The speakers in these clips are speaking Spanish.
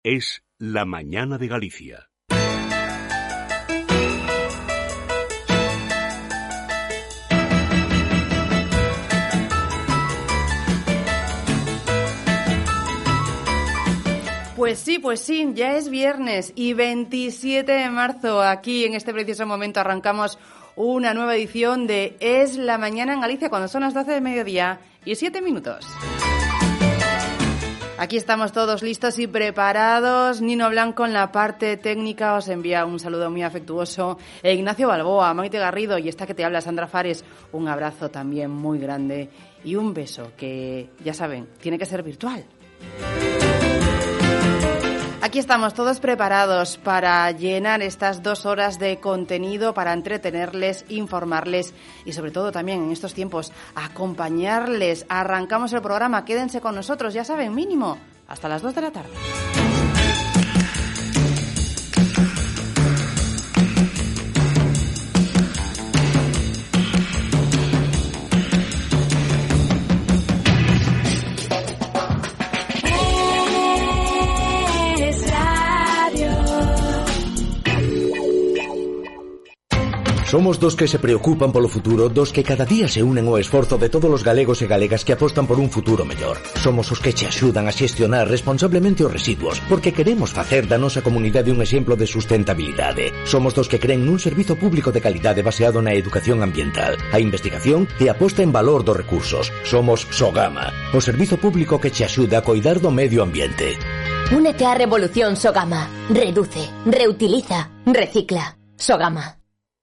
Es La Mañana de Galicia. Pues sí, ya es viernes y 27 de marzo. Aquí en este preciso momento arrancamos una nueva edición de Es la Mañana en Galicia, cuando son las 12 de mediodía y 7 minutos. Aquí estamos todos listos y preparados. Nino Blanco en la parte técnica os envía un saludo muy afectuoso. Ignacio Balboa, Maite Garrido y esta que te habla, Sandra Fares. Un abrazo también muy grande y un beso que, ya saben, tiene que ser virtual. Aquí estamos todos preparados para llenar estas 2 horas de contenido, para entretenerles, informarles y sobre todo también en estos tiempos acompañarles. Arrancamos el programa, quédense con nosotros, ya saben, mínimo hasta las 2 de la tarde. Somos dos que se preocupan polo futuro, dos que cada día se unen ao esforzo de todos os galegos e galegas que apostan por un futuro mellor. Somos os que che axudan a xestionar responsablemente os residuos, porque queremos facer da nosa comunidade un exemplo de sustentabilidade. Somos dos que creen nun servizo público de calidade baseado na educación ambiental, a investigación e a posta en valor dos recursos. Somos Sogama, o servizo público que che axuda a coidar do medio ambiente. Únete á revolución Sogama. Reduce, reutiliza, recicla. Sogama.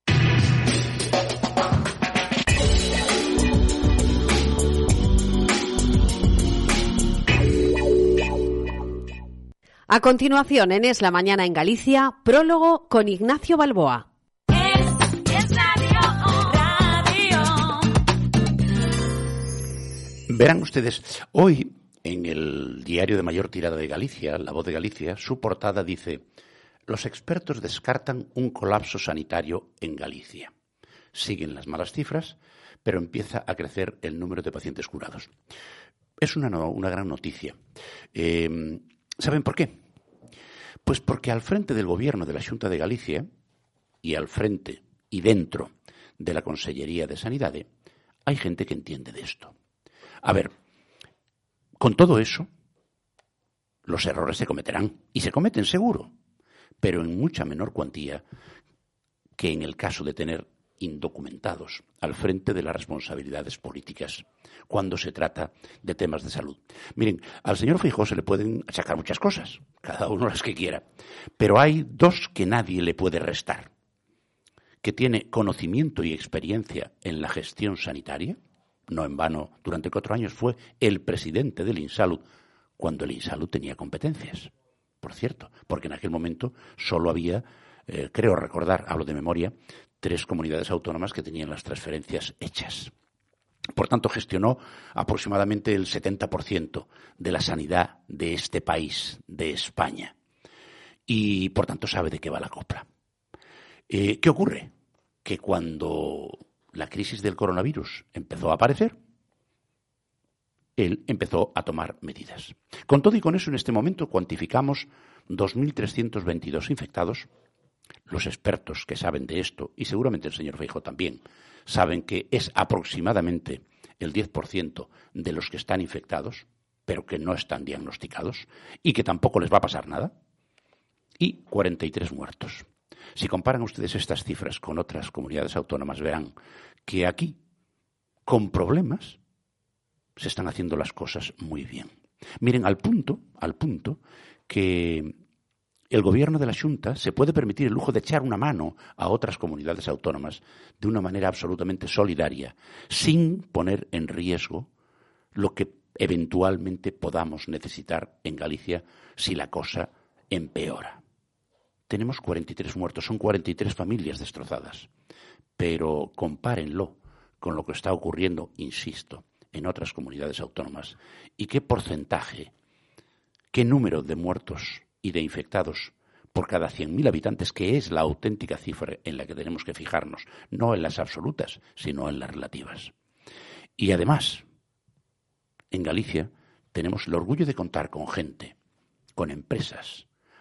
A continuación, en Es la Mañana en Galicia, prólogo con Ignacio Balboa. Es radio. Verán ustedes, hoy en el diario de mayor tirada de Galicia, La Voz de Galicia, su portada dice: los expertos descartan un colapso sanitario en Galicia. Siguen las malas cifras, pero empieza a crecer el número de pacientes curados. Es una gran noticia. ¿Saben por qué? Pues porque al frente del gobierno de la Xunta de Galicia y al frente y dentro de la Consellería de Sanidade hay gente que entiende de esto. A ver, con todo eso, los errores se cometerán y se cometen seguro, pero en mucha menor cuantía que en el caso de tener indocumentados al frente de las responsabilidades políticas cuando se trata de temas de salud. Miren, al señor Feijóo se le pueden achacar muchas cosas, cada uno las que quiera, pero hay 2 que nadie le puede restar: que tiene conocimiento y experiencia en la gestión sanitaria, no en vano, durante 4 años fue el presidente del INSALUD, cuando el INSALUD tenía competencias, por cierto, porque en aquel momento solo había, creo recordar, hablo de memoria, 3 comunidades autónomas que tenían las transferencias hechas. Por tanto, gestionó aproximadamente el 70% de la sanidad de este país, de España. Y, por tanto, sabe de qué va la copla. ¿Qué ocurre? Que cuando la crisis del coronavirus empezó a aparecer, él empezó a tomar medidas. Con todo y con eso, en este momento cuantificamos 2.322 infectados. Los expertos que saben de esto, y seguramente el señor Feijóo también, saben que es aproximadamente el 10% de los que están infectados, pero que no están diagnosticados, y que tampoco les va a pasar nada, y 43 muertos. Si comparan ustedes estas cifras con otras comunidades autónomas, verán que aquí, con problemas, se están haciendo las cosas muy bien. Miren, al punto que el gobierno de la Xunta se puede permitir el lujo de echar una mano a otras comunidades autónomas de una manera absolutamente solidaria, sin poner en riesgo lo que eventualmente podamos necesitar en Galicia si la cosa empeora. Tenemos 43 muertos, son 43 familias destrozadas, pero compárenlo con lo que está ocurriendo, insisto, en otras comunidades autónomas y qué porcentaje, qué número de muertos y de infectados por cada 100.000 habitantes, que es la auténtica cifra en la que tenemos que fijarnos, no en las absolutas, sino en las relativas. Y además, en Galicia tenemos el orgullo de contar con gente, con empresas,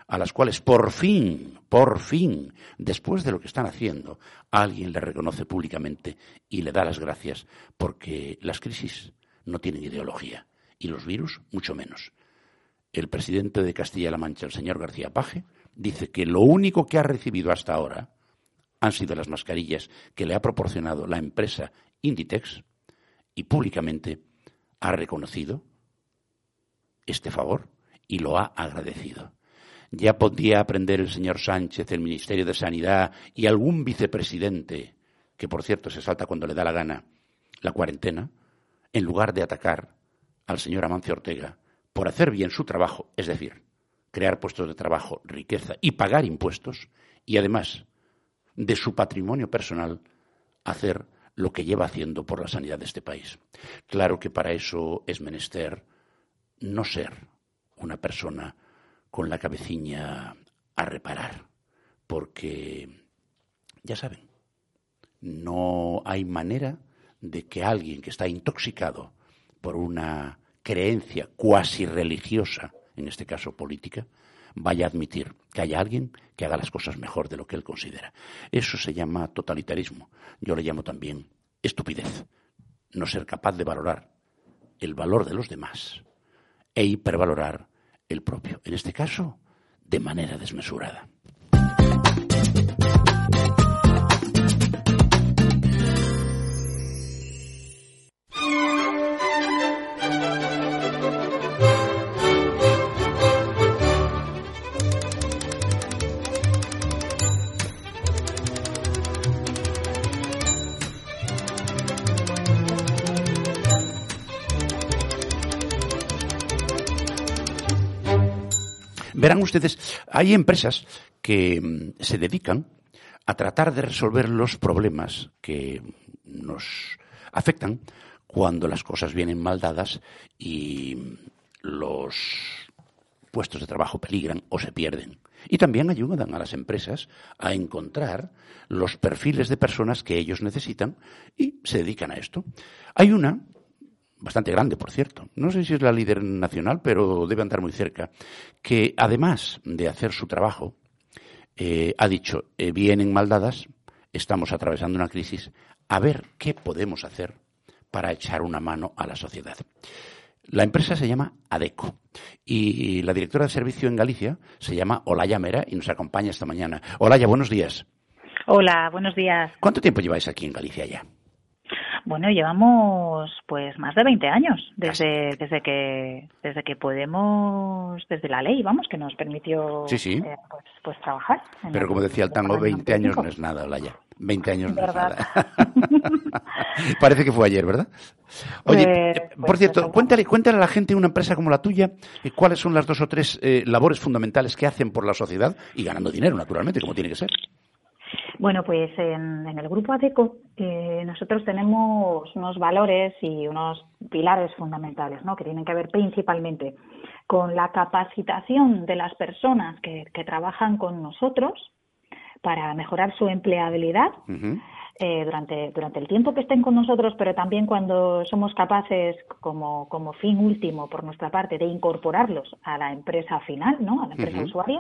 a las cuales por fin, después de lo que están haciendo, alguien le reconoce públicamente y le da las gracias, porque las crisis no tienen ideología y los virus mucho menos. El presidente de Castilla-La Mancha, el señor García Paje, dice que lo único que ha recibido hasta ahora han sido las mascarillas que le ha proporcionado la empresa Inditex y públicamente ha reconocido este favor y lo ha agradecido. Ya podía aprender el señor Sánchez, el Ministerio de Sanidad y algún vicepresidente, que por cierto se salta cuando le da la gana, la cuarentena, en lugar de atacar al señor Amancio Ortega por hacer bien su trabajo, es decir, crear puestos de trabajo, riqueza y pagar impuestos, y además de su patrimonio personal hacer lo que lleva haciendo por la sanidad de este país. Claro que para eso es menester no ser una persona con la cabeciña a reparar, porque, ya saben, no hay manera de que alguien que está intoxicado por una creencia cuasi religiosa, en este caso política, vaya a admitir que haya alguien que haga las cosas mejor de lo que él considera. Eso se llama totalitarismo. Yo le llamo también estupidez. No ser capaz de valorar el valor de los demás e hipervalorar el propio. En este caso, de manera desmesurada. Verán ustedes, hay empresas que se dedican a tratar de resolver los problemas que nos afectan cuando las cosas vienen mal dadas y los puestos de trabajo peligran o se pierden. Y también ayudan a las empresas a encontrar los perfiles de personas que ellos necesitan y se dedican a esto. Hay una bastante grande, por cierto, no sé si es la líder nacional, pero debe andar muy cerca, que además de hacer su trabajo, ha dicho, vienen mal dadas, estamos atravesando una crisis, a ver qué podemos hacer para echar una mano a la sociedad. La empresa se llama Adecco y la directora de servicio en Galicia se llama Olaya Mera y nos acompaña esta mañana. Olaya, buenos días. Hola, buenos días. ¿Cuánto tiempo lleváis aquí en Galicia ya? Bueno, llevamos pues más de 20 años desde que podemos, desde la ley, vamos, que nos permitió sí. Pues trabajar. Pero como decía el tango, 20 años no es nada, Olaya. 20 años no es nada. Parece que fue ayer, ¿verdad? Oye, por cierto, cuéntale a la gente, una empresa como la tuya, cuáles son las 2 o 3 labores fundamentales que hacen por la sociedad y ganando dinero, naturalmente, como tiene que ser. Bueno, pues en el grupo Adecco nosotros tenemos unos valores y unos pilares fundamentales, ¿no? Que tienen que ver principalmente con la capacitación de las personas que trabajan con nosotros para mejorar su empleabilidad durante el tiempo que estén con nosotros, pero también cuando somos capaces, como fin último por nuestra parte, de incorporarlos a la empresa final, ¿no? A la empresa usuaria.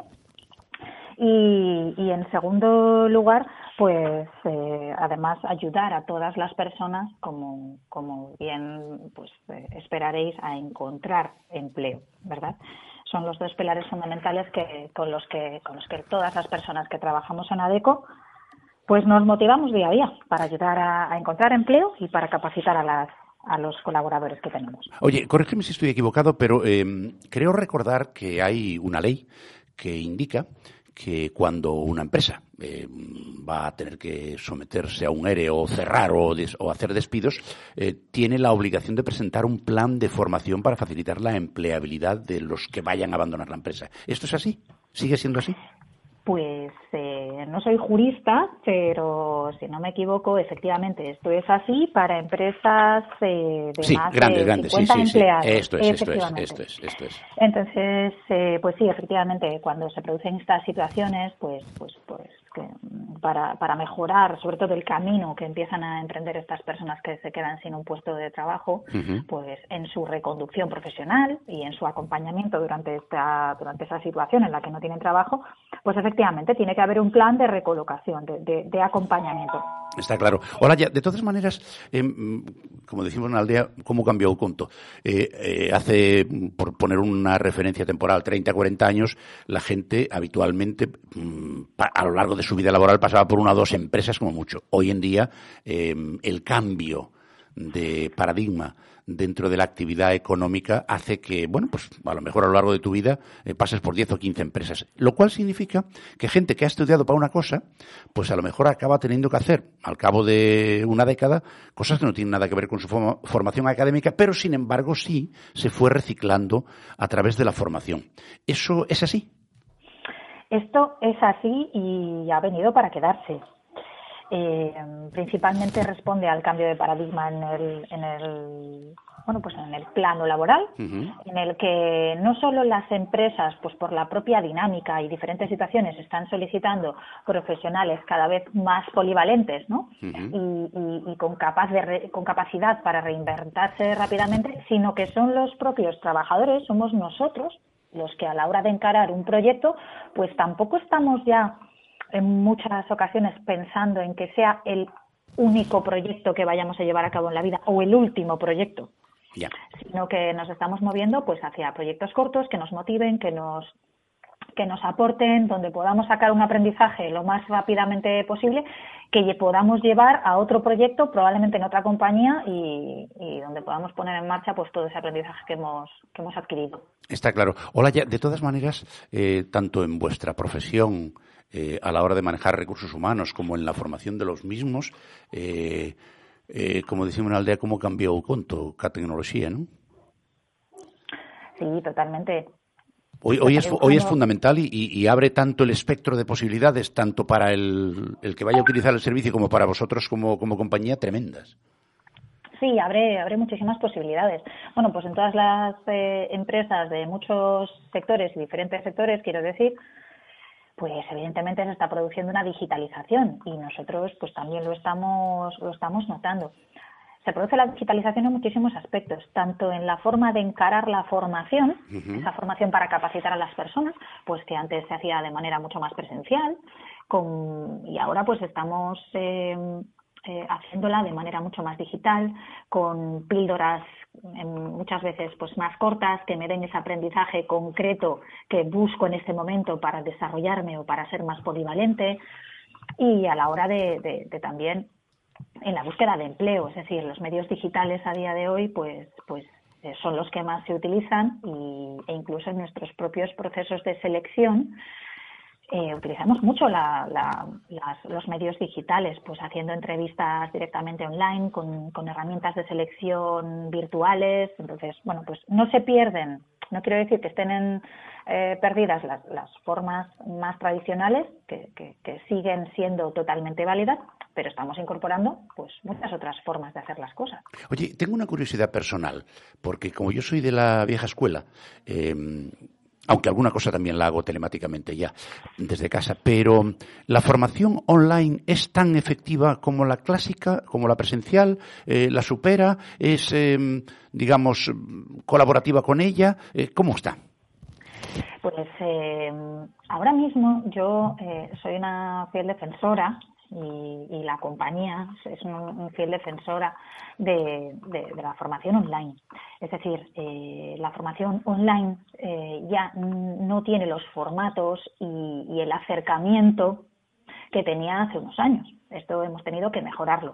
Y en segundo lugar, pues además ayudar a todas las personas, como bien pues esperaréis, a encontrar empleo, ¿verdad? Son los 2 pilares fundamentales con los que todas las personas que trabajamos en Adecco pues nos motivamos día a día para ayudar a encontrar empleo y para capacitar a los colaboradores que tenemos. Oye, corrígeme si estoy equivocado, pero creo recordar que hay una ley que indica que cuando una empresa va a tener que someterse a un ERE o cerrar o hacer despidos, tiene la obligación de presentar un plan de formación para facilitar la empleabilidad de los que vayan a abandonar la empresa. ¿Esto es así? ¿Sigue siendo así? pues no soy jurista, pero si no me equivoco, efectivamente esto es así para empresas de más grandes, de 50 empleados. Esto es. Entonces, pues sí, efectivamente, cuando se producen estas situaciones, pues que para mejorar, sobre todo el camino que empiezan a emprender estas personas que se quedan sin un puesto de trabajo, pues en su reconducción profesional y en su acompañamiento durante esa situación en la que no tienen trabajo, pues efectivamente tiene que haber un plan de recolocación, de acompañamiento. Está claro. Hola, ya, de todas maneras, como decimos en la aldea, ¿cómo cambió o conto? Hace, por poner una referencia temporal, 30, 40 años, la gente habitualmente, a lo largo de su vida laboral, pasaba por una o dos empresas como mucho. Hoy en día, el cambio de paradigma dentro de la actividad económica hace que, bueno, pues a lo mejor a lo largo de tu vida pases por 10 o 15 empresas, lo cual significa que gente que ha estudiado para una cosa, pues a lo mejor acaba teniendo que hacer, al cabo de una década, cosas que no tienen nada que ver con su formación académica, pero sin embargo sí se fue reciclando a través de la formación. ¿Eso es así? Esto es así y ha venido para quedarse. Principalmente responde al cambio de paradigma en el plano laboral, en el que no solo las empresas, pues por la propia dinámica y diferentes situaciones, están solicitando profesionales cada vez más polivalentes, ¿no? Y con capacidad para reinventarse rápidamente, sino que son los propios trabajadores, somos nosotros los que a la hora de encarar un proyecto, pues tampoco estamos ya en muchas ocasiones pensando en que sea el único proyecto que vayamos a llevar a cabo en la vida o el último proyecto, sino que nos estamos moviendo pues hacia proyectos cortos que nos motiven, que nos aporten, donde podamos sacar un aprendizaje lo más rápidamente posible, que podamos llevar a otro proyecto, probablemente en otra compañía, y donde podamos poner en marcha pues todo ese aprendizaje que hemos adquirido. Está claro. Hola, ya, de todas maneras, tanto en vuestra profesión, a la hora de manejar recursos humanos, como en la formación de los mismos, como decimos en la aldea, ¿cómo cambió conto la tecnología, no? Sí, totalmente. Hoy es fundamental y abre tanto el espectro de posibilidades, tanto para el que vaya a utilizar el servicio como para vosotros como compañía, tremendas. Sí, abre muchísimas posibilidades. Bueno, pues en todas las empresas de muchos sectores y diferentes sectores, quiero decir, pues evidentemente se está produciendo una digitalización y nosotros pues también lo estamos notando. Se produce la digitalización en muchísimos aspectos, tanto en la forma de encarar la formación, esa formación para capacitar a las personas, pues que antes se hacía de manera mucho más presencial, y ahora pues estamos haciéndola de manera mucho más digital, con píldoras muchas veces pues más cortas, que me den ese aprendizaje concreto que busco en este momento para desarrollarme o para ser más polivalente, y a la hora de también en la búsqueda de empleo, es decir, los medios digitales a día de hoy pues son los que más se utilizan e incluso en nuestros propios procesos de selección utilizamos mucho los medios digitales, pues haciendo entrevistas directamente online con herramientas de selección virtuales. Entonces, bueno, pues no se pierden, no quiero decir que estén perdidas las formas más tradicionales, que siguen siendo totalmente válidas, pero estamos incorporando pues muchas otras formas de hacer las cosas. Oye, tengo una curiosidad personal, porque como yo soy de la vieja escuela, aunque alguna cosa también la hago telemáticamente ya, desde casa, pero ¿la formación online es tan efectiva como la clásica, como la presencial? ¿La supera? ¿Es, digamos, colaborativa con ella? ¿Cómo está? Pues ahora mismo yo soy una fiel defensora y la compañía es un fiel defensora de la formación online. Es decir, la formación online ya no tiene los formatos y el acercamiento que tenía hace unos años. Esto hemos tenido que mejorarlo.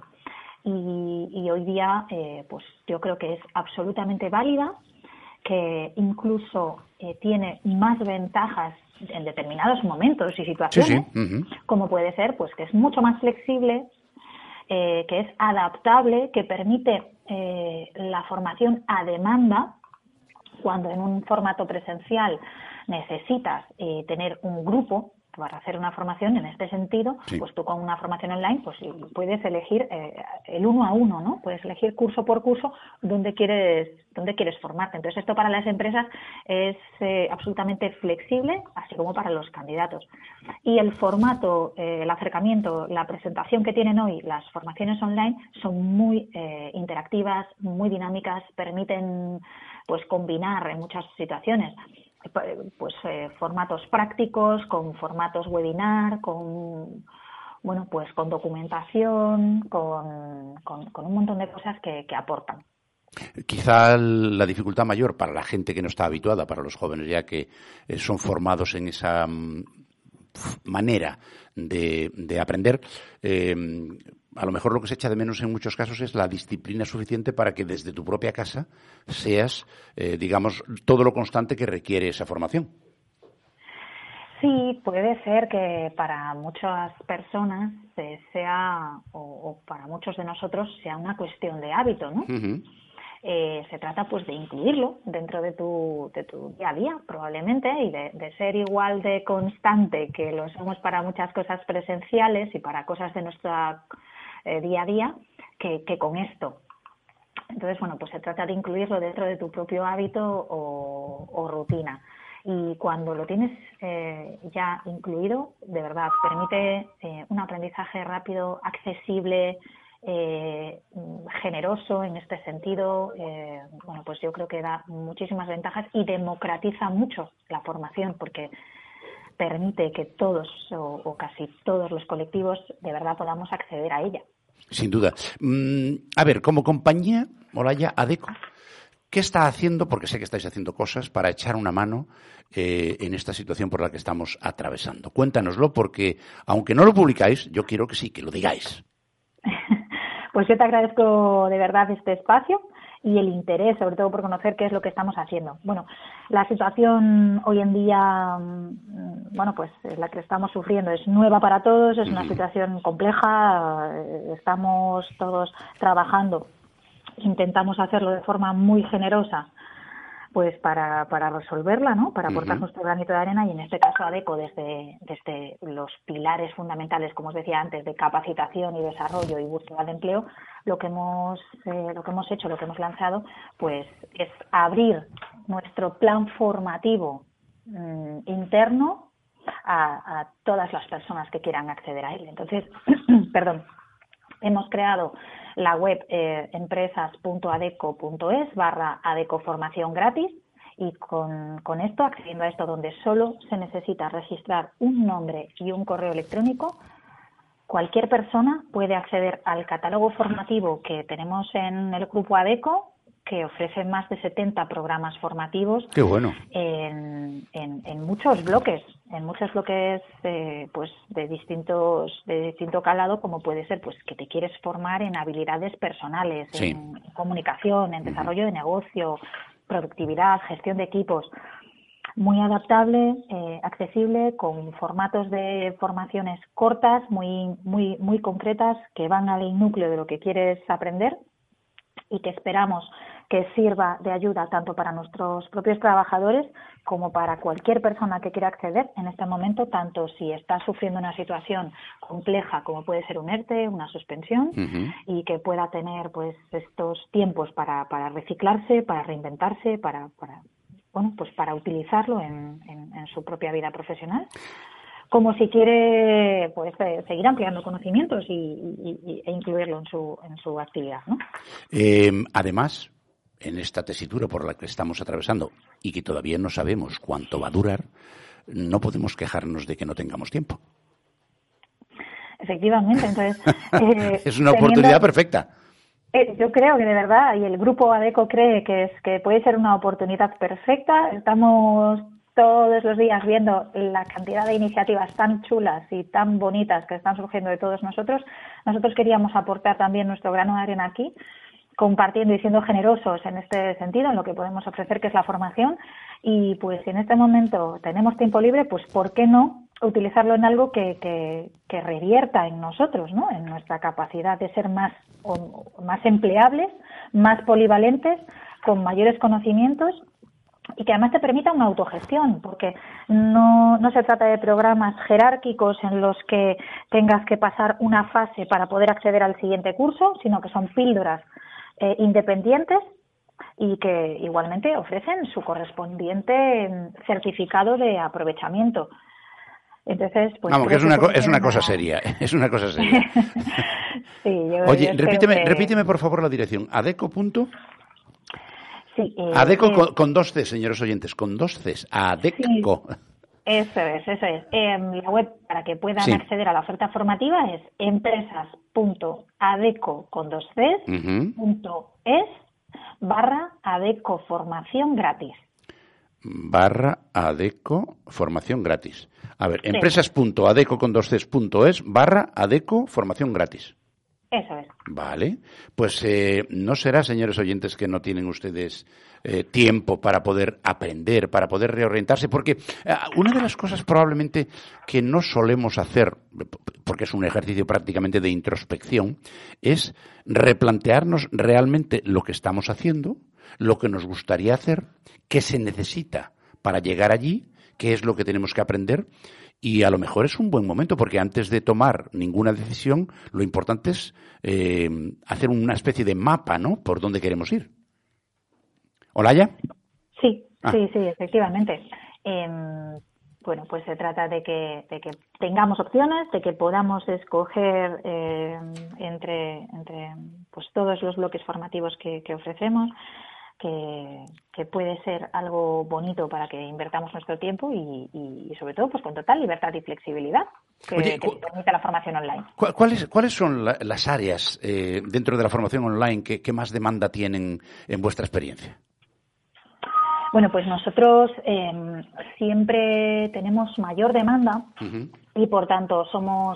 Y hoy día pues yo creo que es absolutamente válida, que incluso tiene más ventajas en determinados momentos y situaciones, como puede ser pues que es mucho más flexible, que es adaptable, que permite la formación a demanda, cuando en un formato presencial necesitas tener un grupo para hacer una formación en este sentido, Sí. pues tú con una formación online pues puedes elegir el 1 a 1, ¿no? Puedes elegir curso por curso dónde quieres formarte. Entonces esto para las empresas es absolutamente flexible, así como para los candidatos. Y el formato, el acercamiento, la presentación que tienen hoy las formaciones online son muy interactivas, muy dinámicas, permiten pues combinar en muchas situaciones pues formatos prácticos, con formatos webinar, con documentación, con un montón de cosas que aportan. Quizá la dificultad mayor para la gente que no está habituada, para los jóvenes ya que son formados en esa manera de aprender, a lo mejor lo que se echa de menos en muchos casos es la disciplina suficiente para que desde tu propia casa seas, digamos, todo lo constante que requiere esa formación. Sí, puede ser que para muchas personas sea, o para muchos de nosotros, sea una cuestión de hábito, ¿no? Uh-huh. Se trata pues de incluirlo dentro de tu día a día, probablemente, y de ser igual de constante que lo somos para muchas cosas presenciales y para cosas de nuestro día a día que con esto. Entonces, bueno, pues se trata de incluirlo dentro de tu propio hábito o rutina. Y cuando lo tienes ya incluido, de verdad, permite un aprendizaje rápido, accesible, generoso en este sentido. Pues yo creo que da muchísimas ventajas y democratiza mucho la formación, porque permite que todos o casi todos los colectivos de verdad podamos acceder a ella. Sin duda. A ver, como compañía, Olaya, Adecco, ¿qué está haciendo? Porque sé que estáis haciendo cosas para echar una mano en esta situación por la que estamos atravesando. Cuéntanoslo, porque aunque no lo publicáis, yo quiero que sí, que lo digáis. Pues yo te agradezco de verdad este espacio y el interés, sobre todo por conocer qué es lo que estamos haciendo. Bueno, la situación hoy en día, pues la que estamos sufriendo es nueva para todos, es una situación compleja, estamos todos trabajando, intentamos hacerlo de forma muy generosa, pues para resolverla, ¿no? Para aportar nuestro granito de arena, y en este caso Adecco desde los pilares fundamentales, como os decía antes, de capacitación y desarrollo y búsqueda de empleo, lo que hemos lanzado, pues es abrir nuestro plan formativo interno a todas las personas que quieran acceder a él. Entonces, hemos creado la web empresas.adecco.es/Adecco formación gratis, y con esto, accediendo a esto, donde solo se necesita registrar un nombre y un correo electrónico, cualquier persona puede acceder al catálogo formativo que tenemos en el grupo Adecco, que ofrece más de 70 programas formativos. ¡Qué bueno! En muchos bloques, pues de distinto calado, como puede ser pues que te quieres formar en habilidades personales, Sí. en comunicación, en desarrollo de negocio, productividad, gestión de equipos. Muy adaptable, accesible, con formatos de formaciones cortas, muy concretas, que van al núcleo de lo que quieres aprender, y que esperamos que sirva de ayuda tanto para nuestros propios trabajadores como para cualquier persona que quiera acceder en este momento, tanto si está sufriendo una situación compleja como puede ser un ERTE, una suspensión, y que pueda tener pues estos tiempos para reciclarse, para reinventarse, para utilizarlo en su propia vida profesional, como si quiere pues seguir ampliando conocimientos e incluirlo en su actividad, ¿no? Además, en esta tesitura por la que estamos atravesando y que todavía no sabemos cuánto va a durar, no podemos quejarnos de que no tengamos tiempo. Efectivamente, entonces es una oportunidad perfecta. Yo creo que de verdad, y el grupo Adecco cree que puede ser una oportunidad perfecta. Estamos todos los días viendo la cantidad de iniciativas tan chulas y tan bonitas que están surgiendo de todos nosotros. Nosotros queríamos aportar también nuestro grano de arena aquí, compartiendo y siendo generosos en este sentido, en lo que podemos ofrecer, que es la formación. Y pues si en este momento tenemos tiempo libre, pues ¿por qué no utilizarlo en algo que revierta en nosotros, ¿no? En nuestra capacidad de ser más empleables, más polivalentes, con mayores conocimientos y que además te permita una autogestión, porque no se trata de programas jerárquicos en los que tengas que pasar una fase para poder acceder al siguiente curso, sino que son píldoras independientes y que igualmente ofrecen su correspondiente certificado de aprovechamiento. Entonces, pues vamos, que es una cosa seria, es una cosa seria. Sí, Oye, repíteme por favor la dirección. Adeco. Sí, Adeco con 2 C, señores oyentes, con 2 C. Adeco. Sí, eso es. La web para que puedan acceder a la oferta formativa es empresas.adeco con 2 Cs, .es/adeco formación gratis. /adeco formación gratis. A ver, empresas.adeco con 2 Cs.es /adeco formación gratis. Eso es. Vale, pues no será, señores oyentes, que no tienen ustedes tiempo para poder aprender, para poder reorientarse, porque una de las cosas probablemente que no solemos hacer, porque es un ejercicio prácticamente de introspección, es replantearnos realmente lo que estamos haciendo, lo que nos gustaría hacer, qué se necesita para llegar allí, qué es lo que tenemos que aprender. Y a lo mejor es un buen momento, porque antes de tomar ninguna decisión, lo importante es hacer una especie de mapa, ¿no?, por dónde queremos ir. ¿Olaya? Sí, efectivamente. Bueno, pues se trata de que tengamos opciones, de que podamos escoger entre pues todos los bloques formativos que ofrecemos, que puede ser algo bonito para que invertamos nuestro tiempo y sobre todo pues con total libertad y flexibilidad que permite la formación online. ¿Cuáles son las áreas dentro de la formación online que más demanda tienen en vuestra experiencia? Bueno, pues nosotros siempre tenemos mayor demanda y por tanto somos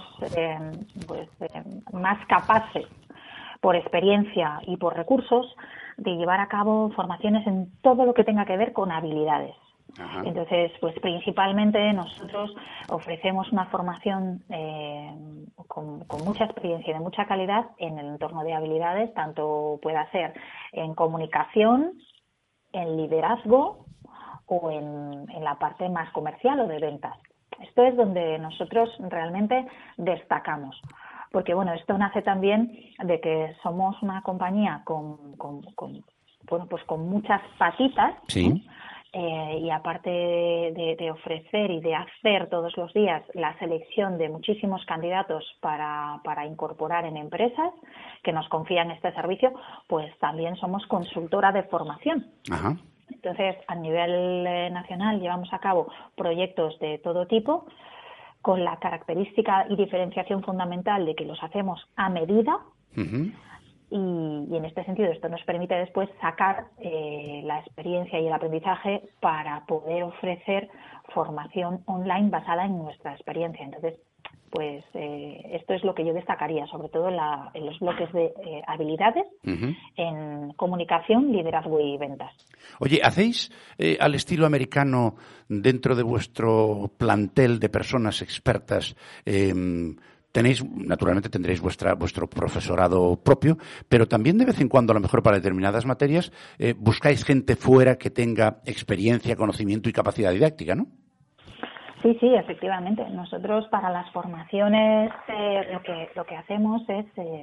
más capaces por experiencia y por recursos de llevar a cabo formaciones en todo lo que tenga que ver con habilidades. Ajá. Entonces, pues principalmente nosotros ofrecemos una formación con mucha experiencia y de mucha calidad en el entorno de habilidades, tanto pueda ser en comunicación, en liderazgo o en la parte más comercial o de ventas. Esto es donde nosotros realmente destacamos. Porque, bueno, esto nace también de que somos una compañía con muchas patitas, sí, ¿no? Y aparte de ofrecer y de hacer todos los días la selección de muchísimos candidatos para incorporar en empresas que nos confían este servicio, pues también somos consultora de formación. Ajá. Entonces, a nivel nacional llevamos a cabo proyectos de todo tipo, con la característica y diferenciación fundamental de que los hacemos a medida. Uh-huh. Y en este sentido esto nos permite después sacar la experiencia y el aprendizaje para poder ofrecer formación online basada en nuestra experiencia. Entonces, pues esto es lo que yo destacaría, sobre todo en los bloques de habilidades, uh-huh, en comunicación, liderazgo y ventas. Oye, ¿hacéis al estilo americano dentro de vuestro plantel de personas expertas? Naturalmente tendréis vuestro profesorado propio, pero también de vez en cuando, a lo mejor para determinadas materias, buscáis gente fuera que tenga experiencia, conocimiento y capacidad didáctica, ¿no? Sí, efectivamente. Nosotros para las formaciones lo que hacemos es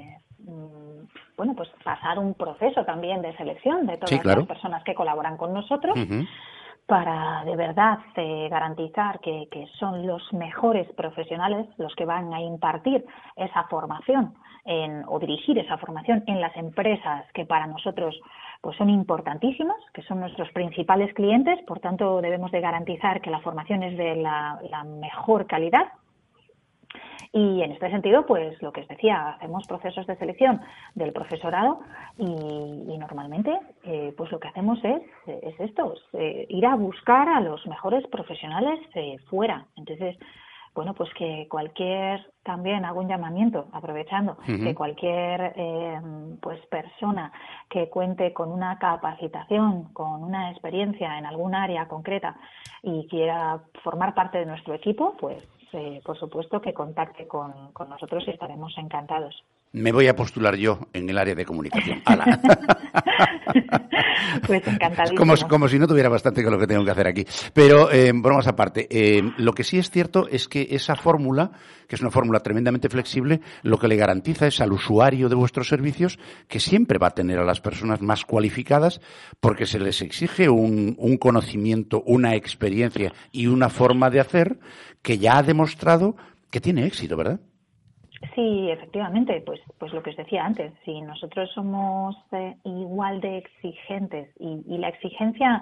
pues pasar un proceso también de selección de todas las personas que colaboran con nosotros, uh-huh, para de verdad garantizar que son los mejores profesionales los que van a impartir esa formación o dirigir esa formación en las empresas que para nosotros pues son importantísimas, que son nuestros principales clientes. Por tanto, debemos de garantizar que la formación es de la mejor calidad. Y en este sentido, pues lo que os decía, hacemos procesos de selección del profesorado y normalmente pues lo que hacemos es esto, ir a buscar a los mejores profesionales fuera. Entonces, bueno, pues que también hago un llamamiento, aprovechando, uh-huh, que cualquier persona que cuente con una capacitación, con una experiencia en algún área concreta y quiera formar parte de nuestro equipo, pues por supuesto que contacte con nosotros y estaremos encantados. Me voy a postular yo en el área de comunicación. ¡Hala! Pues encantadísimo. Como si no tuviera bastante con lo que tengo que hacer aquí. Pero, bromas aparte, lo que sí es cierto es que esa fórmula, que es una fórmula tremendamente flexible, lo que le garantiza es al usuario de vuestros servicios que siempre va a tener a las personas más cualificadas porque se les exige un conocimiento, una experiencia y una forma de hacer que ya ha demostrado que tiene éxito, ¿verdad? Sí, efectivamente, pues lo que os decía antes, si nosotros somos igual de exigentes y la exigencia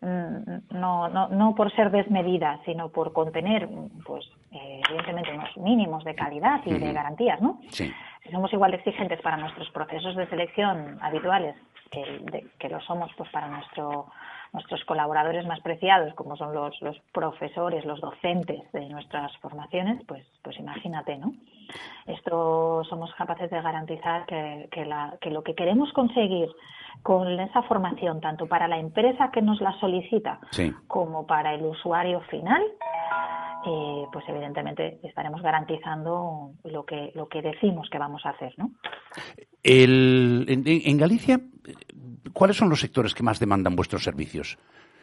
no por ser desmedida, sino por contener, pues evidentemente unos mínimos de calidad y de garantías, ¿no? Sí. Si somos igual de exigentes para nuestros procesos de selección habituales que lo somos pues para nuestros colaboradores más preciados, como son los profesores, los docentes de nuestras formaciones, pues imagínate, ¿no? Esto somos capaces de garantizar que lo que queremos conseguir con esa formación, tanto para la empresa que nos la solicita Sí. como para el usuario final, pues evidentemente estaremos garantizando lo que decimos que vamos a hacer, ¿no? En Galicia, ¿cuáles son los sectores que más demandan vuestros servicios?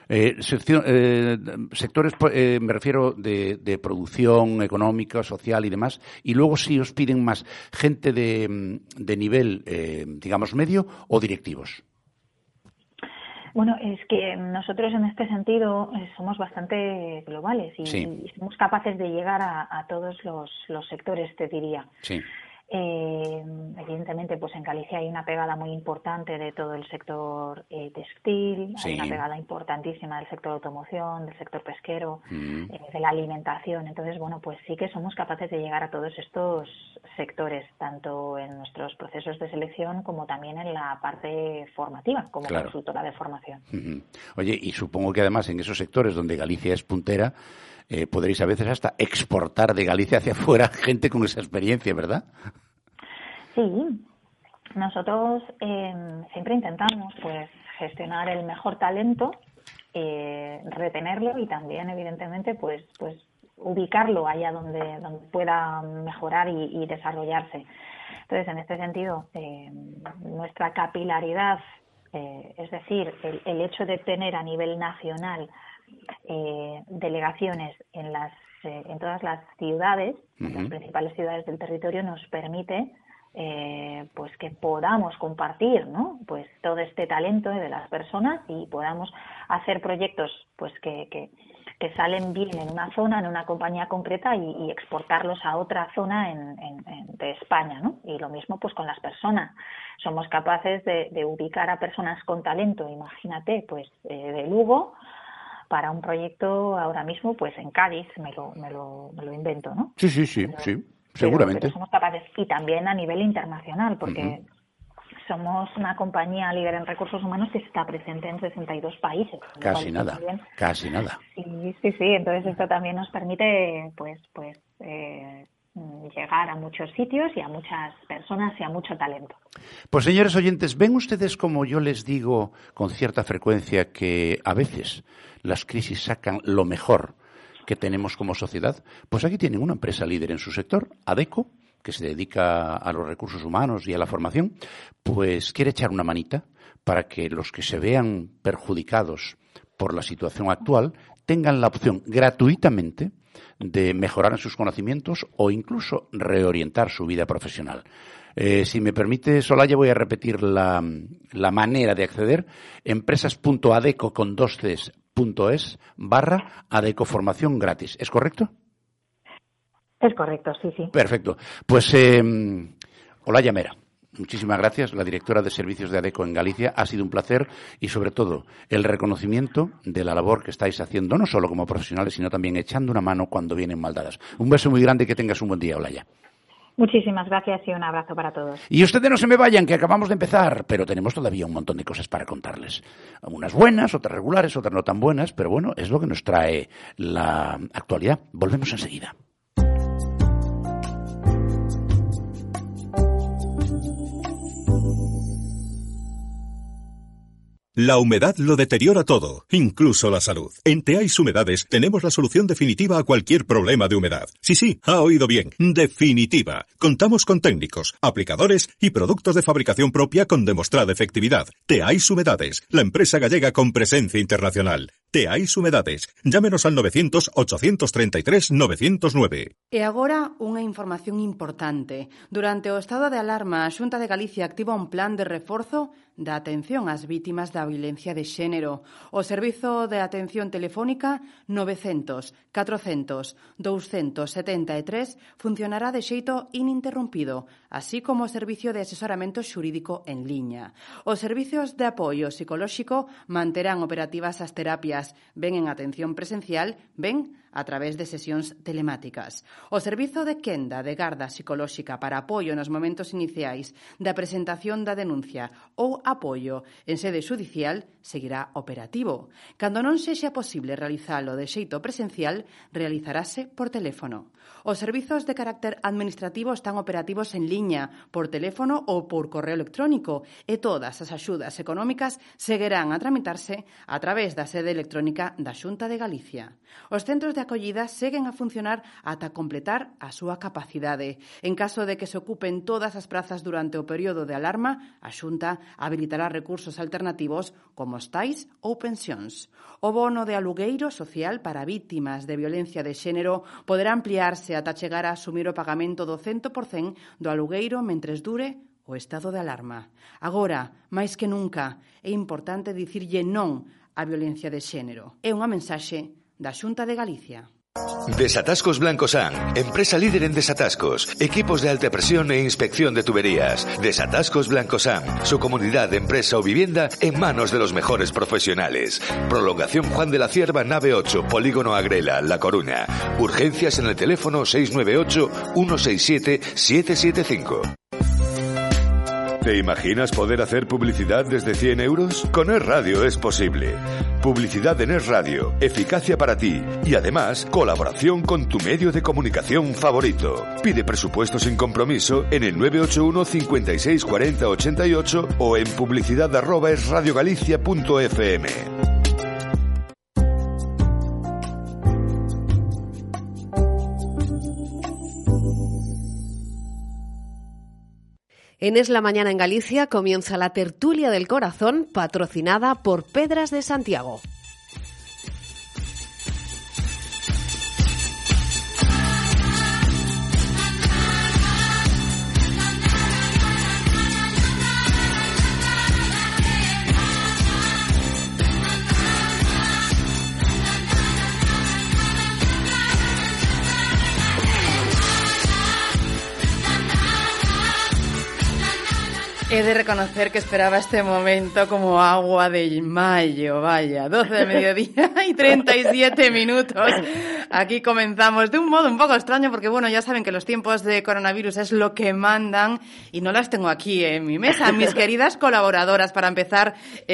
Sectores, me refiero de producción económica, social y demás, y luego si os piden más gente de nivel, digamos, medio o directivos. Bueno, es que nosotros en este sentido somos bastante globales y somos capaces de llegar a todos los sectores, te diría. Sí. Evidentemente, pues en Galicia hay una pegada muy importante de todo el sector textil, Sí. hay una pegada importantísima del sector automoción, del sector pesquero, de la alimentación. Entonces, bueno, pues sí que somos capaces de llegar a todos estos sectores, tanto en nuestros procesos de selección como también en la parte formativa, como Claro. consultora de formación. Oye, y supongo que además en esos sectores donde Galicia es puntera, podréis a veces hasta exportar de Galicia hacia afuera gente con esa experiencia, ¿verdad? Sí, nosotros siempre intentamos pues gestionar el mejor talento, retenerlo y también evidentemente pues ubicarlo allá donde pueda mejorar y desarrollarse. Entonces, en este sentido, nuestra capilaridad, es decir, el hecho de tener a nivel nacional delegaciones en todas las ciudades, las principales ciudades del territorio, nos permite pues que podamos compartir, ¿no? Pues todo este talento de las personas y podamos hacer proyectos pues que salen bien en una zona, en una compañía concreta y exportarlos a otra zona de España, ¿no? Y lo mismo pues con las personas. Somos capaces de ubicar a personas con talento, imagínate, pues de Lugo, para un proyecto ahora mismo pues en Cádiz, me lo invento, ¿no? Sí, seguramente. Pero somos capaces, y también a nivel internacional, porque somos una compañía líder en recursos humanos que está presente en 62 países. Casi nada. Sí, entonces esto también nos permite llegar a muchos sitios y a muchas personas y a mucho talento. Pues señores oyentes, ¿ven ustedes como yo les digo con cierta frecuencia que a veces las crisis sacan lo mejor que tenemos como sociedad? Pues aquí tienen una empresa líder en su sector, Adecco, que se dedica a los recursos humanos y a la formación, pues quiere echar una manita para que los que se vean perjudicados por la situación actual tengan la opción gratuitamente de mejorar en sus conocimientos o incluso reorientar su vida profesional. Si me permite, Olaya, voy a repetir la manera de acceder: empresas.adeco.es/Adecco Formación gratis. ¿Es correcto? Es correcto, sí. Perfecto. Pues Olaya Mera, muchísimas gracias, la directora de servicios de Adecco en Galicia. Ha sido un placer y, sobre todo, el reconocimiento de la labor que estáis haciendo, no solo como profesionales, sino también echando una mano cuando vienen mal dadas. Un beso muy grande y que tengas un buen día, Olaya. Muchísimas gracias y un abrazo para todos. Y ustedes no se me vayan, que acabamos de empezar, pero tenemos todavía un montón de cosas para contarles. Unas buenas, otras regulares, otras no tan buenas, pero bueno, es lo que nos trae la actualidad. Volvemos enseguida. La humedad lo deteriora todo, incluso la salud. En Teais Humedades tenemos la solución definitiva a cualquier problema de humedad. Sí, ha oído bien, definitiva. Contamos con técnicos, aplicadores y productos de fabricación propia con demostrada efectividad. Teais Humedades, la empresa gallega con presencia internacional. Teais Humedades. Llámenos al 900-833-909. E agora unha información importante. Durante o estado de alarma, a Xunta de Galicia activa un plan de reforzo da atención ás vítimas da violencia de xénero. O Servizo de Atención Telefónica 900 400 273 funcionará de xeito ininterrumpido, así como o Servicio de Asesoramento Xurídico en liña. Os servizos de apoio psicolóxico manterán operativas as terapias, ben en atención presencial, ben a través de sesións telemáticas. O Servizo de Quenda de Garda Psicolóxica para apoio nos momentos iniciais da presentación da denuncia ou apoio en sede xudicial seguirá operativo. Cando non sexa posible realizalo de xeito presencial, realizarase por teléfono. Os servizos de carácter administrativo están operativos en liña, por teléfono ou por correo electrónico, e todas as axudas económicas seguirán a tramitarse a través da sede electrónica da Xunta de Galicia. Os centros de acollida seguen a funcionar ata completar a súa capacidade. En caso de que se ocupen todas as prazas durante o período de alarma, a Xunta habilitará recursos alternativos como hostais ou pensións. O bono de alugueiro social para vítimas de violencia de xénero poderá ampliarse ata chegar a asumir o pagamento do 100% do alugueiro mentres dure o estado de alarma. Agora, máis que nunca, é importante dicirlle non á violencia de xénero. É unha mensaxe da Xunta de Galicia. Desatascos Blancosan, empresa líder en desatascos, equipos de alta presión e inspección de tuberías. Desatascos Blancosan, su comunidad, empresa o vivienda en manos de los mejores profesionales. Prolongación Juan de la Cierva, nave 8, Polígono Agrela, La Coruña. Urgencias en el teléfono 698-167-775. ¿Te imaginas poder hacer publicidad desde 100 euros? Con Es Radio es posible. Publicidad en Es Radio, eficacia para ti y además colaboración con tu medio de comunicación favorito. Pide presupuesto sin compromiso en el 981 56 40 88 o en publicidad@esradiogalicia.fm. En Es la Mañana en Galicia comienza la tertulia del corazón patrocinada por Pedras de Santiago. He de reconocer que esperaba este momento como agua de mayo, vaya, 12 de mediodía y 37 minutos. Aquí comenzamos de un modo un poco extraño porque, bueno, ya saben que los tiempos de coronavirus es lo que mandan y no las tengo aquí en mi mesa. Mis queridas colaboradoras, para empezar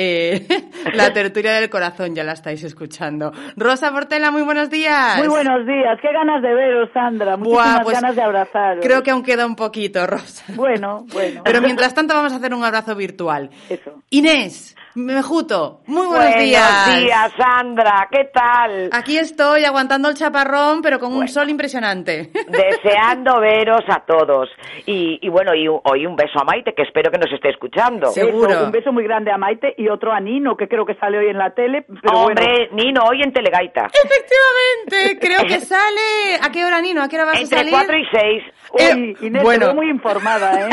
la tertulia del corazón, ya la estáis escuchando. Rosa Portela, muy buenos días. Muy buenos días, qué ganas de veros, Sandra, muchísimas ganas de abrazaros. Creo que aún queda un poquito, Rosa. Bueno. Pero mientras tanto vamos a hacer un abrazo virtual. Eso. Inés Mejuto, muy buenos días. Buenos días, Sandra, ¿qué tal? Aquí estoy aguantando el chaparrón, pero con un sol impresionante. Deseando veros a todos. Y bueno, hoy un beso a Maite, que espero que nos esté escuchando. Seguro. Eso, un beso muy grande a Maite y otro a Nino, que creo que sale hoy en la tele. Pero hombre, bueno. Nino, hoy en Telegaita. Efectivamente, creo que sale... ¿A qué hora, Nino? ¿A qué hora vas a salir? Entre 4 y 6. Uy, Inés, te veo muy informada, ¿eh?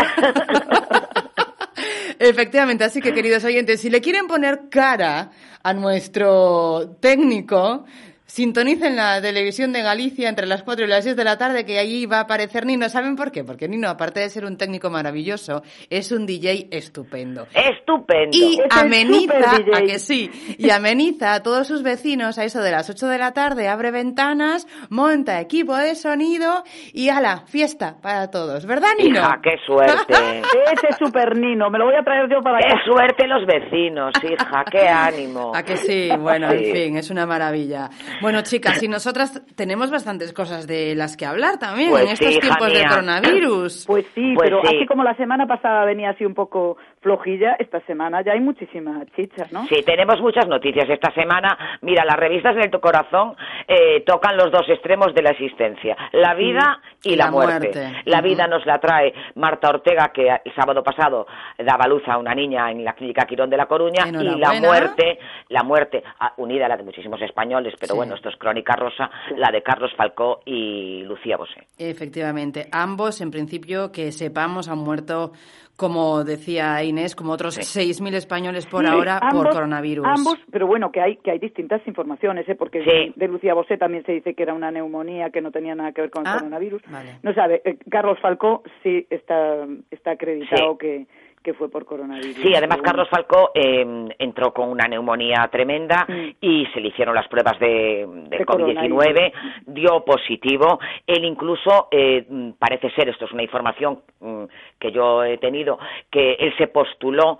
Efectivamente, así que, queridos oyentes, si le quieren poner cara a nuestro técnico, sintonicen la televisión de Galicia entre las 4 y las 6 de la tarde, que allí va a aparecer Nino. ¿Saben por qué? Porque Nino, aparte de ser un técnico maravilloso, es un DJ estupendo. ¡Estupendo! Y ameniza, a que sí, y ameniza a todos sus vecinos a eso de las 8 de la tarde, abre ventanas, monta equipo de sonido y ¡hala! Fiesta para todos. ¿Verdad, Nino? Hija, qué suerte. Ese super Nino, me lo voy a traer yo para acá. ¡Qué suerte los vecinos, hija! ¡Qué ánimo! ¿A que sí? Bueno, sí. En fin, es una maravilla. Bueno, chicas, y nosotras tenemos bastantes cosas de las que hablar también Pues en estos sí, hija tiempos de mía. coronavirus. Pues sí, Pues pero sí. así como la semana pasada venía así un poco flojilla, esta semana ya hay muchísima chicha, ¿no? Sí, tenemos muchas noticias esta semana. Mira, las revistas en el corazón tocan los dos extremos de la existencia, la vida y la muerte. La vida nos la trae Marta Ortega, que el sábado pasado daba luz a una niña en la Clínica Quirón de La Coruña, y la muerte unida a la de muchísimos españoles, pero bueno, esto es crónica rosa, la de Carlos Falcó y Lucía Bosé. Efectivamente, ambos, en principio, que sepamos, han muerto, como decía Inés, como otros 6.000 españoles por ahora por coronavirus. Ambos, pero bueno, que hay distintas informaciones, porque de Lucía Bosé también se dice que era una neumonía, que no tenía nada que ver con el coronavirus. Vale. No sabe, Carlos Falcó sí está acreditado que fue por coronavirus. Sí, además Carlos Falcó entró con una neumonía tremenda y se le hicieron las pruebas de COVID-19, dio positivo. Él incluso, parece ser, esto es una información que yo he tenido, que él se postuló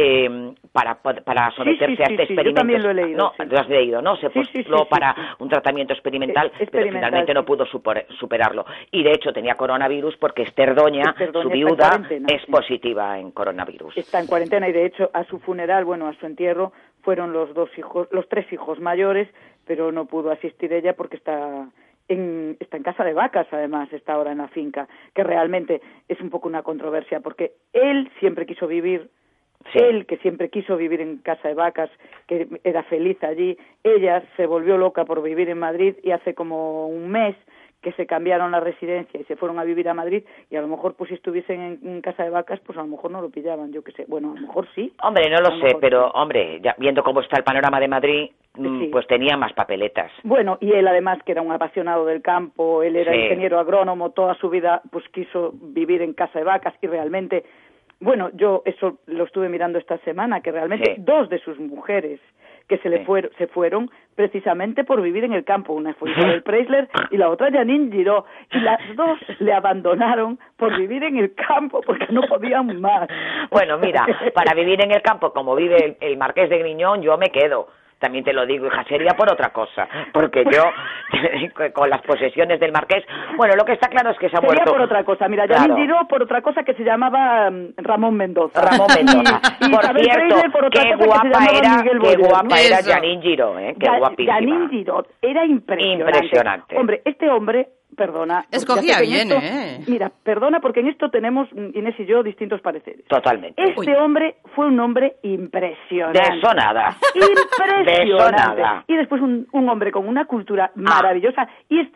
para someterse a este experimento. Yo también lo he leído. No, lo has leído, ¿no? Se postuló para un tratamiento experimental, pero finalmente no pudo superarlo. Y de hecho tenía coronavirus porque Esther Doña, su viuda, es positiva en coronavirus. Está en cuarentena y de hecho a su funeral, a su entierro, fueron los 3 hijos mayores, pero no pudo asistir ella porque está en Casa de Vacas, además, está ahora en la finca, que realmente es un poco una controversia, porque él siempre quiso vivir, él que siempre quiso vivir en Casa de Vacas, que era feliz allí, ella se volvió loca por vivir en Madrid y hace como un mes que se cambiaron la residencia y se fueron a vivir a Madrid, y a lo mejor pues si estuviesen en Casa de Vacas pues a lo mejor no lo pillaban, yo qué sé, bueno, a lo mejor sí. Hombre, no lo sé, pero hombre, ya viendo cómo está el panorama de Madrid, pues tenía más papeletas. Bueno, y él además que era un apasionado del campo, él era ingeniero agrónomo, toda su vida pues quiso vivir en Casa de Vacas y realmente, bueno, yo eso lo estuve mirando esta semana, que realmente 2 de sus mujeres que se fueron precisamente por vivir en el campo. Una fue Isabel Preisler y la otra Janine Giró. Y las 2 le abandonaron por vivir en el campo porque no podían más. Bueno, mira, para vivir en el campo como vive el Marqués de Griñón, yo me quedo. También te lo digo, hija, sería por otra cosa, porque yo, con las posesiones del Marqués, bueno, lo que está claro es que se ha muerto. Sería por otra cosa, mira, ya me giró por otra cosa que se llamaba Ramón Mendoza. Ramón Mendoza. Y por Isabel cierto, Preisler por otra qué cosa guapa que se era, Miguel qué Boyer, guapa ¿no? era Eso. Janine Giró, qué guapísima. Janine Giró era impresionante. Hombre, este hombre, perdona. Escogía bien, Mira, perdona porque en esto tenemos, Inés y yo, distintos pareceres. Totalmente. Este hombre fue un hombre impresionante. De eso nada. Impresionante. De eso nada. Y después un hombre con una cultura maravillosa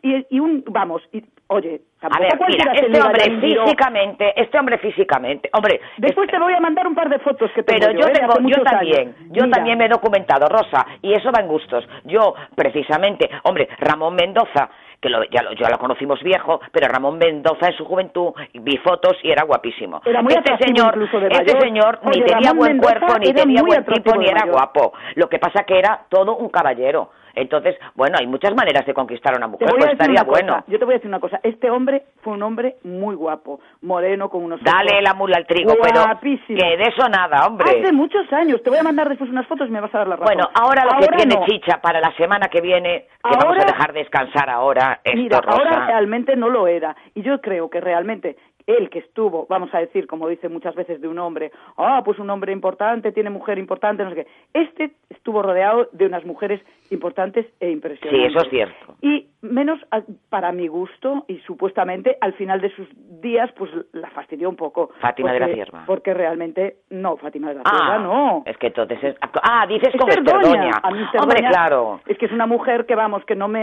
oye, a ver, mira, este hombre físicamente, hombre. Después te voy a mandar un par de fotos que tengo. Pero yo también me he documentado, Rosa, y eso va en gustos. Yo, precisamente, hombre, Ramón Mendoza, que ya lo conocimos viejo, pero Ramón Mendoza en su juventud, vi fotos y era guapísimo. Era muy este señor ni tenía buen cuerpo, ni tenía buen tipo, ni era guapo. Lo que pasa que era todo un caballero. Entonces, bueno, hay muchas maneras de conquistar a una mujer, pues estaría bueno. Yo te voy a decir una cosa, este hombre fue un hombre muy guapo, moreno, con unos ojos. Dale la mula al trigo, guapísimo. Pero que de eso nada, hombre. Hace muchos años, te voy a mandar después unas fotos y me vas a dar la razón. Bueno, ahora lo que tiene chicha para la semana que viene, que vamos a dejar descansar ahora, mira, ahora realmente no lo era, y yo creo que realmente él que estuvo, vamos a decir, como dice muchas veces de un hombre, pues un hombre importante, tiene mujer importante, no sé qué. Este estuvo rodeado de unas mujeres importantes e impresionantes. Sí, eso es cierto. Y menos para mi gusto, y supuestamente al final de sus días, pues la fastidió un poco. Fátima de la Cierva. Porque realmente, no, Fátima de la Cierva no. Es que entonces dices con Esther Doña. Hombre, claro. Es que es una mujer que, vamos, que no me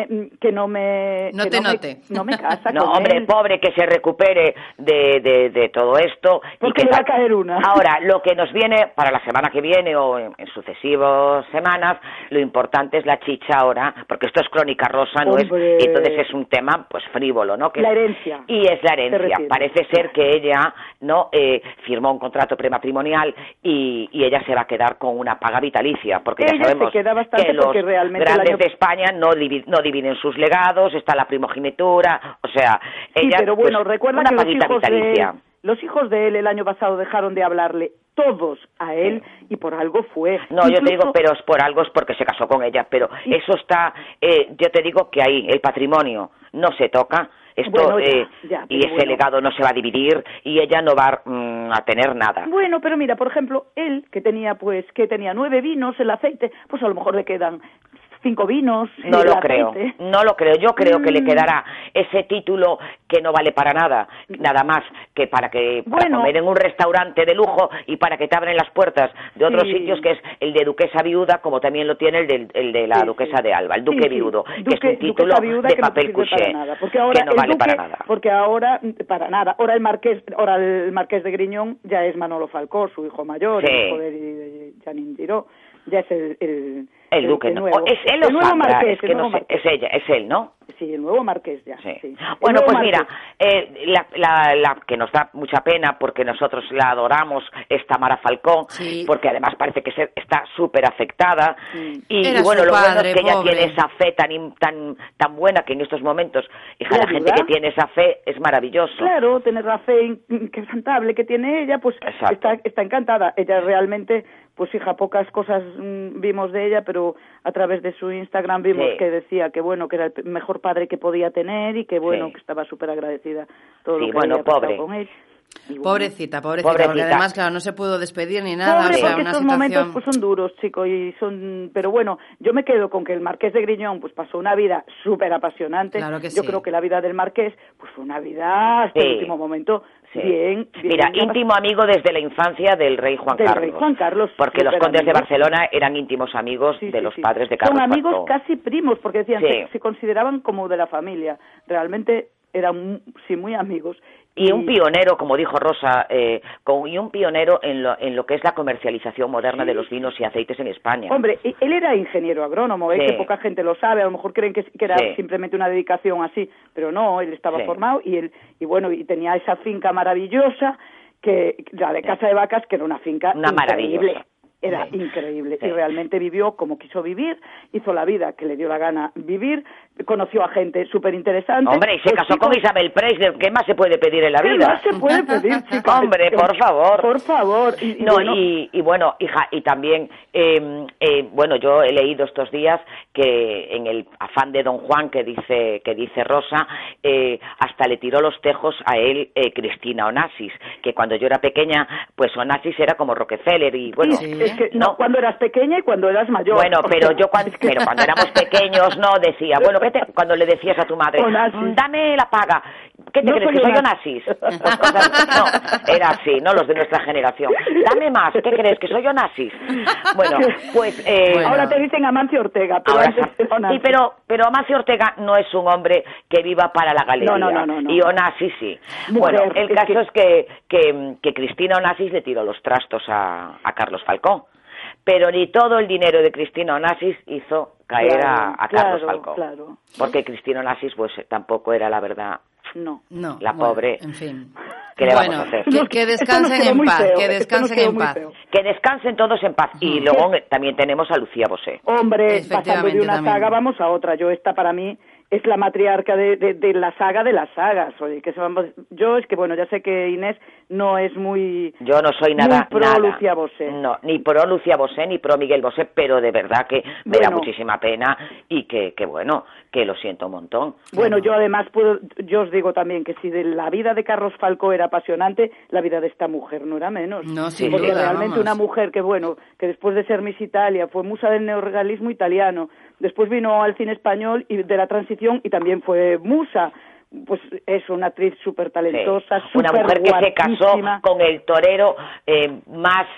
casa no, con hombre, él. Pobre, que se recupere de todo esto. Porque le va a caer una. Ahora, lo que nos viene para la semana que viene o en sucesivas semanas, lo importante es la chicha ahora, porque esto es crónica rosa, no es, entonces es un tema pues frívolo, ¿no? Que la herencia. Y es la herencia. Parece ser que ella no firmó un contrato prematrimonial y ella se va a quedar con una paga vitalicia, porque ella ya sabemos que los grandes de España no dividen sus legados, está la primogenitura, o sea, ella pero bueno, pues, recuerda una que paguita vitalicia. Los hijos de él el año pasado dejaron de hablarle todos a él y por algo fue. No, incluso... yo te digo, pero es por algo, es porque se casó con ella, pero eso está, yo te digo que ahí el patrimonio no se toca, esto bueno, y ese legado no se va a dividir y ella no va a tener nada. Bueno, pero mira, por ejemplo, él que tenía 9 vinos, el aceite, pues a lo mejor le quedan 5 vinos. No lo creo, no lo creo. Yo creo que le quedará ese título que no vale para nada, nada más que para comer en un restaurante de lujo y para que te abren las puertas de otros sitios, que es el de duquesa viuda, como también lo tiene el de la duquesa de Alba, el duque viudo, que es un título de papel cuché, que no vale para nada. Porque ahora, para nada, ahora el marqués de Griñón ya es Manolo Falcó, su hijo mayor, el hijo de Janine Giró, ya es el duque, ¿no? ¿Es él o Sandra? Es que no sé, es ella, es él, ¿no? Sí, el nuevo marqués ya. Sí. Bueno, pues mira, la que nos da mucha pena, porque nosotros la adoramos, es Tamara Falcón, porque además parece que está súper afectada, y bueno, lo bueno es que ella tiene esa fe tan buena, que en estos momentos, hija, la gente que tiene esa fe es maravilloso. Claro, tener la fe inquebrantable que tiene ella, pues está encantada. Ella realmente, pues hija, pocas cosas vimos de ella, pero a través de su Instagram vimos que decía que bueno, que era el mejor padre que podía tener y que bueno, que estaba súper agradecida todo lo que había pasado con él. Bueno, pobrecita, porque además, claro, no se pudo despedir ni nada. Pobre, o sea, porque una estos momentos pues son duros, chicos, pero bueno, yo me quedo con que el Marqués de Griñón pues pasó una vida súper apasionante. Claro que yo creo que la vida del Marqués pues fue una vida hasta el último momento bien. Mira, íntimo amigo desde la infancia del rey Juan Carlos. Porque los condes de Barcelona eran íntimos amigos de los padres de Carlos. Son amigos casi primos, porque decían que se consideraban como de la familia. Realmente eran muy amigos. Y un pionero, como dijo Rosa, y un pionero en lo que es la comercialización moderna de los vinos y aceites en España. Hombre, él era ingeniero agrónomo, que poca gente lo sabe, a lo mejor creen que era simplemente una dedicación así, pero no, él estaba formado y tenía esa finca maravillosa, que la de Casa de Vacas, que era una finca increíble. Era increíble y realmente vivió como quiso vivir, hizo la vida que le dio la gana vivir, conoció a gente súper interesante. Hombre, y se casó con Isabel Preisler, ¿qué más se puede pedir en la vida? ¿Qué más se puede pedir, chicos? Hombre, por favor. Por favor. Y bueno, hija, y también, bueno, yo he leído estos días que en el afán de Don Juan que dice Rosa, hasta le tiró los tejos a él Cristina Onassis, que cuando yo era pequeña, pues Onassis era como Rockefeller y bueno... Es que no, cuando eras pequeña y cuando eras mayor. Pero cuando éramos pequeños no decía, bueno, cuando le decías a tu madre, dame la paga, ¿qué te crees, que soy Onassis? Pues no, era así, ¿no? Los de nuestra generación. Dame más, ¿qué crees, que soy Onassis? Bueno, pues... ahora te dicen Amancio Ortega, pero sí, pero Amancio Ortega no es un hombre que viva para la galería. No. Y Onassis sí. Bueno, el caso es que Cristina Onassis le tiró los trastos a Carlos Falcón, pero ni todo el dinero de Cristina Onassis hizo caer a Carlos Falcón, porque Cristina Onassis pues tampoco era, la verdad, la pobre, en fin. ¿Qué le vamos a hacer? Que descansen en paz, que descansen en paz. Que descansen todos en paz. Y luego también tenemos a Lucía Bosé. Hombre, pasando de una saga vamos a otra. Esta para mí es la matriarca de la saga de las sagas. Oye, yo es que, bueno, ya sé que Inés no es muy... Yo no soy nada Lucía Bosé. No, ni pro Lucía Bosé, ni pro Miguel Bosé, pero de verdad que me da muchísima pena y que bueno, que lo siento un montón. Bueno, yo además yo os digo también que si de la vida de Carlos Falcó era apasionante, la vida de esta mujer no era menos. No, sí, porque realmente una mujer que después de ser Miss Italia fue musa del neorrealismo italiano, después vino al cine español y de la transición y también fue musa. Pues es una actriz súper talentosa, una mujer que se casó con el torero más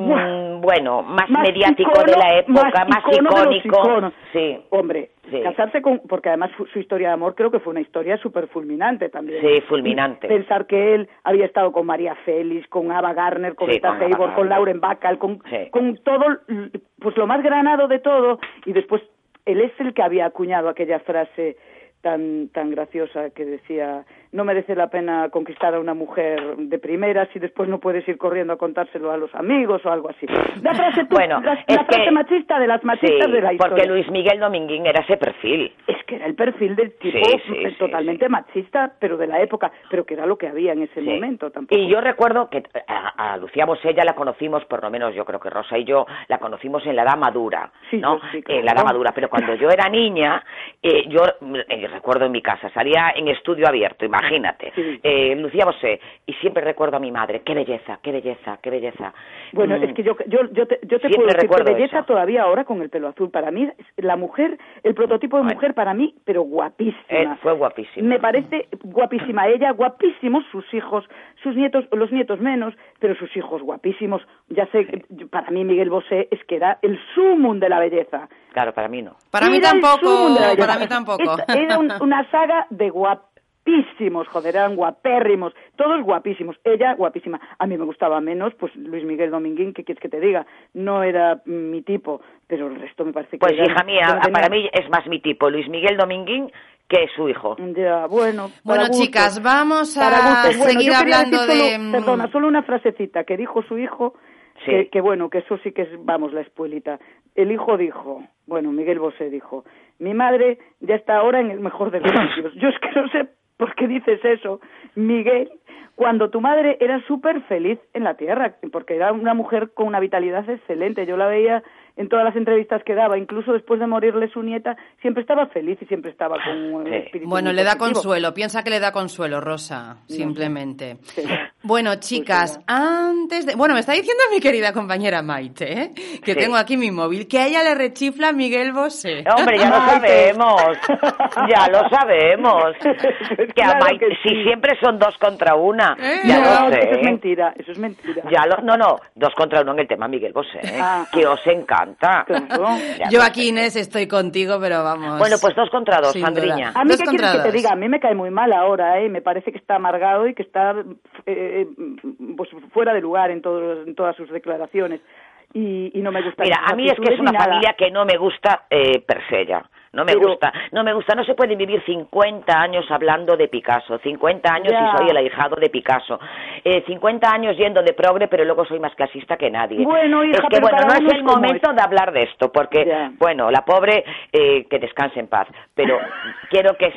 más mediático de la época, más icónico. Sí, hombre, casarse porque además su historia de amor creo que fue una historia súper fulminante también. Sí, fulminante. Y pensar que él había estado con María Félix, con Ava Gardner, con Rita Hayworth, con Lauren Bacall, con todo, pues lo más granado de todo, y después él es el que había acuñado aquella frase tan graciosa que decía no merece la pena conquistar a una mujer de primera si después no puedes ir corriendo a contárselo a los amigos o algo así. La frase, la frase machista de las machistas de la historia. Porque Luis Miguel Dominguín era ese perfil. Es que era el perfil del tipo totalmente machista, pero de la época, pero que era lo que había en ese momento tampoco. Y yo recuerdo que a Lucía Bosé ya la conocimos, por lo menos yo creo que Rosa y yo la conocimos en la edad madura, ¿no? En la edad madura, pero cuando yo era niña, yo recuerdo en mi casa, salía en estudio abierto, imagínate, Lucía Bosé, y siempre recuerdo a mi madre, qué belleza, qué belleza, qué belleza. Bueno, es que yo te puedo decir que belleza eso. Todavía ahora con el pelo azul, para mí, la mujer, el prototipo de mujer para mí, pero guapísima. Fue guapísima. Me parece guapísima ella, guapísimos sus hijos, sus nietos, los nietos menos, pero sus hijos guapísimos. Ya sé, para mí Miguel Bosé es que era el sumum de la belleza. Claro, para mí no. Para mí tampoco, para mí tampoco. Era una saga de guapísimos, joder, eran guapérrimos, todos guapísimos, ella guapísima. A mí me gustaba menos, pues Luis Miguel Dominguín, ¿qué quieres que te diga? No era mi tipo, pero el resto me parece que pues hija mía, para mí es más mi tipo, Luis Miguel Dominguín, que es su hijo. Ya, bueno. Bueno, chicas, vamos a seguir hablando Perdona, solo una frasecita que dijo su hijo, que bueno, que eso sí que es, vamos, la espuelita. El hijo dijo, bueno, Miguel Bosé dijo, mi madre ya está ahora en el mejor de los sitios. Yo es que no sé por qué dices eso, Miguel, cuando tu madre era súper feliz en la tierra, porque era una mujer con una vitalidad excelente. Yo la veía en todas las entrevistas que daba, incluso después de morirle su nieta, siempre estaba feliz y siempre estaba con un espíritu. Bueno, le da consuelo, piensa que le da consuelo, Rosa, simplemente. Sí. Bueno, chicas, pues antes de... Bueno, me está diciendo mi querida compañera Maite, que tengo aquí mi móvil, que a ella le rechifla Miguel Bosé. Hombre, ya lo sabemos, ya lo sabemos. Que a Maite, que si siempre son 2 contra 1, ya lo sé. Eso es mentira, eso es mentira. No, 2 contra 1 en el tema Miguel Bosé, que os encanta. Claro. Yo aquí, Inés, estoy contigo, pero vamos... Bueno, pues 2 contra 2, Sandriña. A mí, ¿qué quieres que te diga? A mí me cae muy mal ahora, me parece que está amargado y que está pues fuera de lugar en todas sus declaraciones. Y no me gusta. Mira, a mí es que es una familia que no me gusta per se ya. No me gusta, no se pueden vivir 50 años hablando de Picasso, 50 años y soy el ahijado de Picasso, 50 años yendo de progre, pero luego soy más clasista que nadie. Bueno, hija, es que bueno, no es el momento de hablar de esto, porque, bueno, la pobre, que descanse en paz, pero quiero que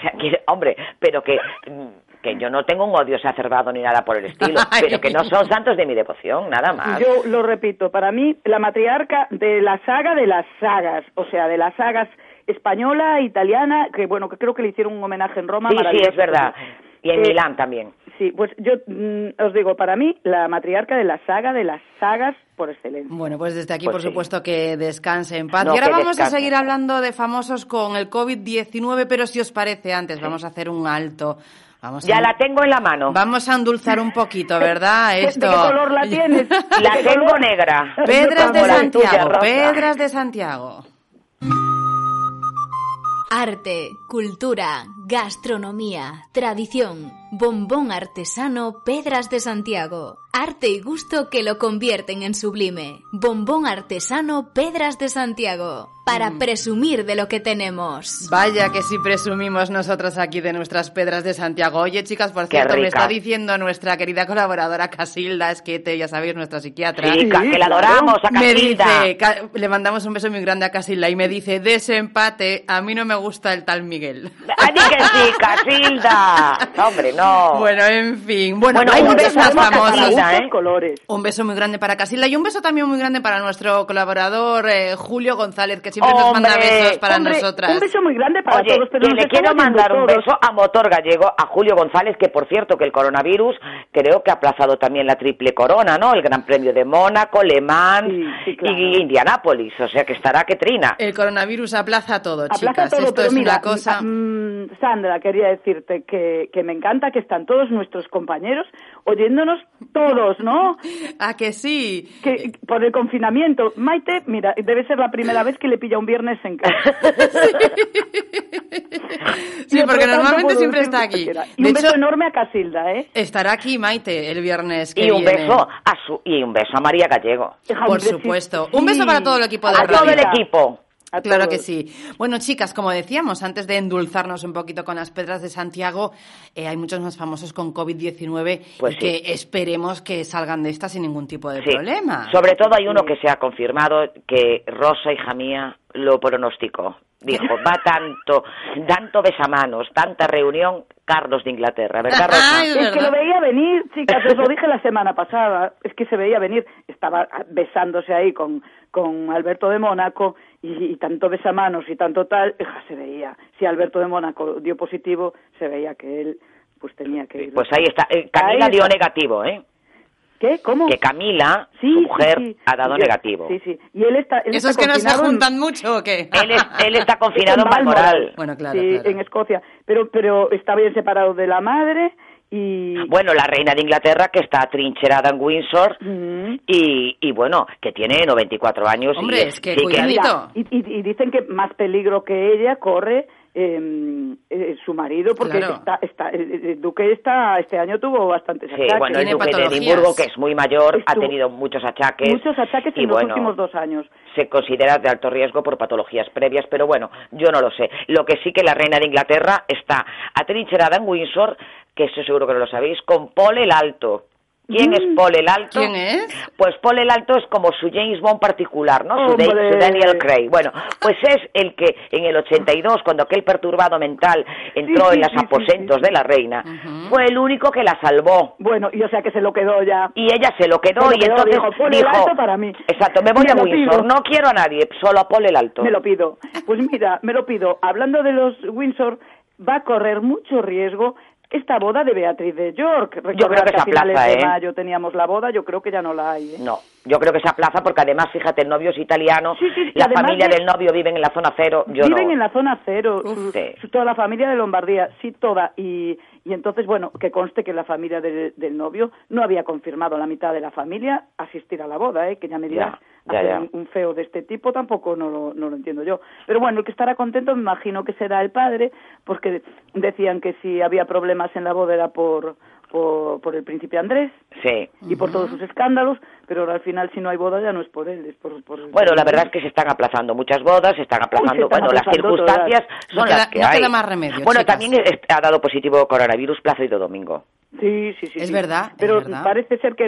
yo no tengo un odio exacerbado ni nada por el estilo, pero que no son santos de mi devoción, nada más. Yo lo repito, para mí, la matriarca de la saga de las sagas, o sea, de las sagas española, italiana, que bueno, que creo que le hicieron un homenaje en Roma. Sí, es verdad. Y en Milán también. Sí, pues yo os digo, para mí, la matriarca de la saga de las sagas por excelencia. Bueno, pues desde aquí, por supuesto, que descanse en paz. Y ahora vamos a seguir hablando de famosos con el COVID-19, pero si os parece, antes vamos a hacer un alto. La tengo en la mano. Vamos a endulzar un poquito, ¿verdad? Esto. ¿De qué color la tienes? La tengo negra. Pedras de Santiago, Pedras de Santiago. Arte, cultura, gastronomía, tradición, bombón artesano Pedras de Santiago. Arte y gusto que lo convierten en sublime. Bombón artesano Pedras de Santiago. Para presumir de lo que tenemos. Vaya que sí presumimos nosotras aquí de nuestras Pedras de Santiago. Oye, chicas, por cierto, me está diciendo nuestra querida colaboradora Casilda Esquete, ya sabéis, nuestra psiquiatra. Sí, que la adoramos a Casilda. Me dice, le mandamos un beso muy grande a Casilda y me dice, desempate, a mí no me gusta el tal Miguel. ¡Ay, que sí, Casilda! No, hombre, no. Bueno, en fin. Bueno, hay muchos más famosos. Colores. Un beso muy grande para Casilda y un beso también muy grande para nuestro colaborador Julio González, que siempre nos manda besos para nosotras. Un beso muy grande para todos. Pero que le quiero mandar un beso a Motor Gallego, a Julio González, que por cierto que el coronavirus creo que ha aplazado también la triple corona, ¿no? El Gran Premio de Mónaco, Le Mans y Indianápolis, o sea que estará que trina. El coronavirus aplaza todo, chicas. Esto es una cosa... Sandra, quería decirte que me encanta que están todos nuestros compañeros oyéndonos todos, ¿no? ¿A que sí? Que por el confinamiento. Maite, mira, debe ser la primera vez que le pilla un viernes en casa. Sí, porque normalmente siempre está aquí. Y un beso enorme a Casilda, ¿eh? Estará aquí Maite el viernes que viene. Y un beso a María Gallego. Por supuesto. Un beso para todo el equipo de radio. A todo el equipo. Claro que sí. Bueno, chicas, como decíamos, antes de endulzarnos un poquito con las Pedras de Santiago, hay muchos más famosos con COVID-19 Pues y que esperemos que salgan de esta sin ningún tipo de Sí. problema. Sobre todo hay uno que se ha confirmado, que Rosa, hija mía, lo pronosticó. Dijo, va tanto besamanos, tanta reunión, Carlos de Inglaterra, ¿verdad, Rosa? Es que lo veía venir, chicas, os lo dije la semana pasada, es que se veía venir, estaba besándose ahí con Alberto de Mónaco y tanto besamanos y tanto tal, se veía. Si Alberto de Mónaco dio positivo, se veía que él pues tenía que ir. Pues ahí está, Camila dio negativo, ¿eh? ¿Qué? ¿Cómo? Que Camila, su mujer, ha dado negativo. Sí, sí. Y él está ¿Esos que no se juntan mucho o qué? Él está confinado en Balmoral. Bueno, claro, sí, claro. en Escocia. Pero está bien separado de la madre y... Bueno, la reina de Inglaterra, que está atrincherada en Windsor, y bueno, que tiene 94 años. Hombre, y es que sí, cuidadito. Y dicen que más peligro que ella corre su marido, porque Claro. el duque este año tuvo bastantes Sí, achaques. bueno, el duque de Edimburgo, que es muy mayor, ha tenido muchos achaques. Muchos achaques y en los bueno, últimos 2 años. se considera de alto riesgo por patologías previas, pero bueno, yo no lo sé. Lo que sí que la reina de Inglaterra está atrincherada en Windsor, que eso seguro que no lo sabéis, con Paul el Alto. ¿Quién es Paul el Alto? ¿Quién es? Pues Paul el Alto es como su James Bond particular, ¿no? Su Daniel Craig. Bueno, pues es el que en el 82, cuando aquel perturbado mental entró en los aposentos de la reina, fue el único que la salvó. Bueno, y o sea que se lo quedó ya. Y ella se lo quedó y entonces dijo, Paul el Alto para mí. Exacto, me voy Me a lo Windsor, pido. no quiero a nadie, solo a Paul el Alto. Me lo pido. Pues mira, me lo pido. Hablando de los Windsor, va a correr mucho riesgo esta boda de Beatriz de York. Yo creo que a se finales aplaza, de mayo teníamos la boda, yo creo que ya no la hay. No, yo creo que se aplaza porque además, fíjate, el novio es italiano, Sí, la además familia de- del novio vive en la zona cero, Viven en la zona cero, Sí. toda la familia de Lombardía, sí, toda. Y entonces, bueno, que conste que la familia del novio no había confirmado a la mitad de la familia asistir a la boda, que ya me dirás, Ya, hacer ya. un feo de este tipo tampoco no lo entiendo yo. Pero bueno, el que estará contento me imagino que será el padre, porque decían que si había problemas en la boda era por el príncipe Andrés Sí. y por todos sus escándalos, pero ahora al final si no hay boda ya no es por él, es por el... Bueno, la verdad es que se están aplazando muchas bodas, se están aplazando, están las aplazando circunstancias todas. son las que no hay. queda más remedio, Bueno, chicas. también ha dado positivo coronavirus Plácido Domingo. Sí. Es verdad, Pero es verdad. parece ser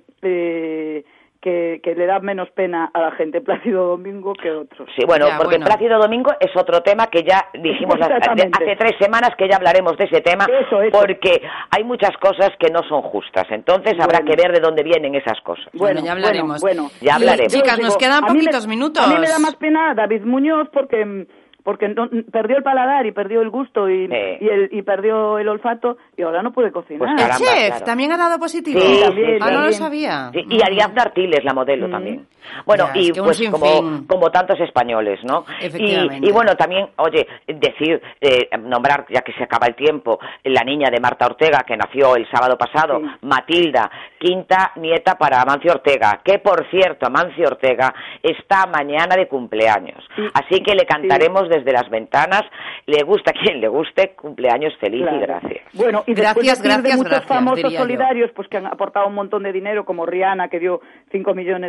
que le da menos pena a la gente Plácido Domingo que otros. Sí, bueno, Ya, porque bueno. Plácido Domingo es otro tema que ya dijimos Exactamente. hace 3 semanas que ya hablaremos de ese tema, Eso. porque hay muchas cosas que no son justas, entonces habrá que ver de dónde vienen esas cosas. Bueno, ya hablaremos. Bueno. Ya hablaremos. Chicas, Yo nos digo, quedan a mí poquitos minutos. A mí me da más pena David Muñoz porque perdió el paladar y perdió el gusto y perdió el olfato y ahora no puede cocinar. Pues El caramba, chef claro. también ha dado positivo. Sí, también, Ah, no lo también. sabía. Sí, y Ariadna Artiles, la modelo también. Bueno, Ya, es y que un pues sinfín. como tantos españoles, ¿no? Efectivamente. Y bueno, también, oye, decir, nombrar, ya que se acaba el tiempo, la niña de Marta Ortega, que nació el sábado pasado, Matilda, quinta nieta para Amancio Ortega, que por cierto, Amancio Ortega está mañana de cumpleaños. Así que le cantaremos desde las ventanas, le gusta a quien le guste, cumpleaños feliz y gracias. Bueno, y Gracias, después de gracias, muchos gracias, famosos diría yo. solidarios pues que han aportado un montón de dinero, como Rihanna, que dio $5 millones,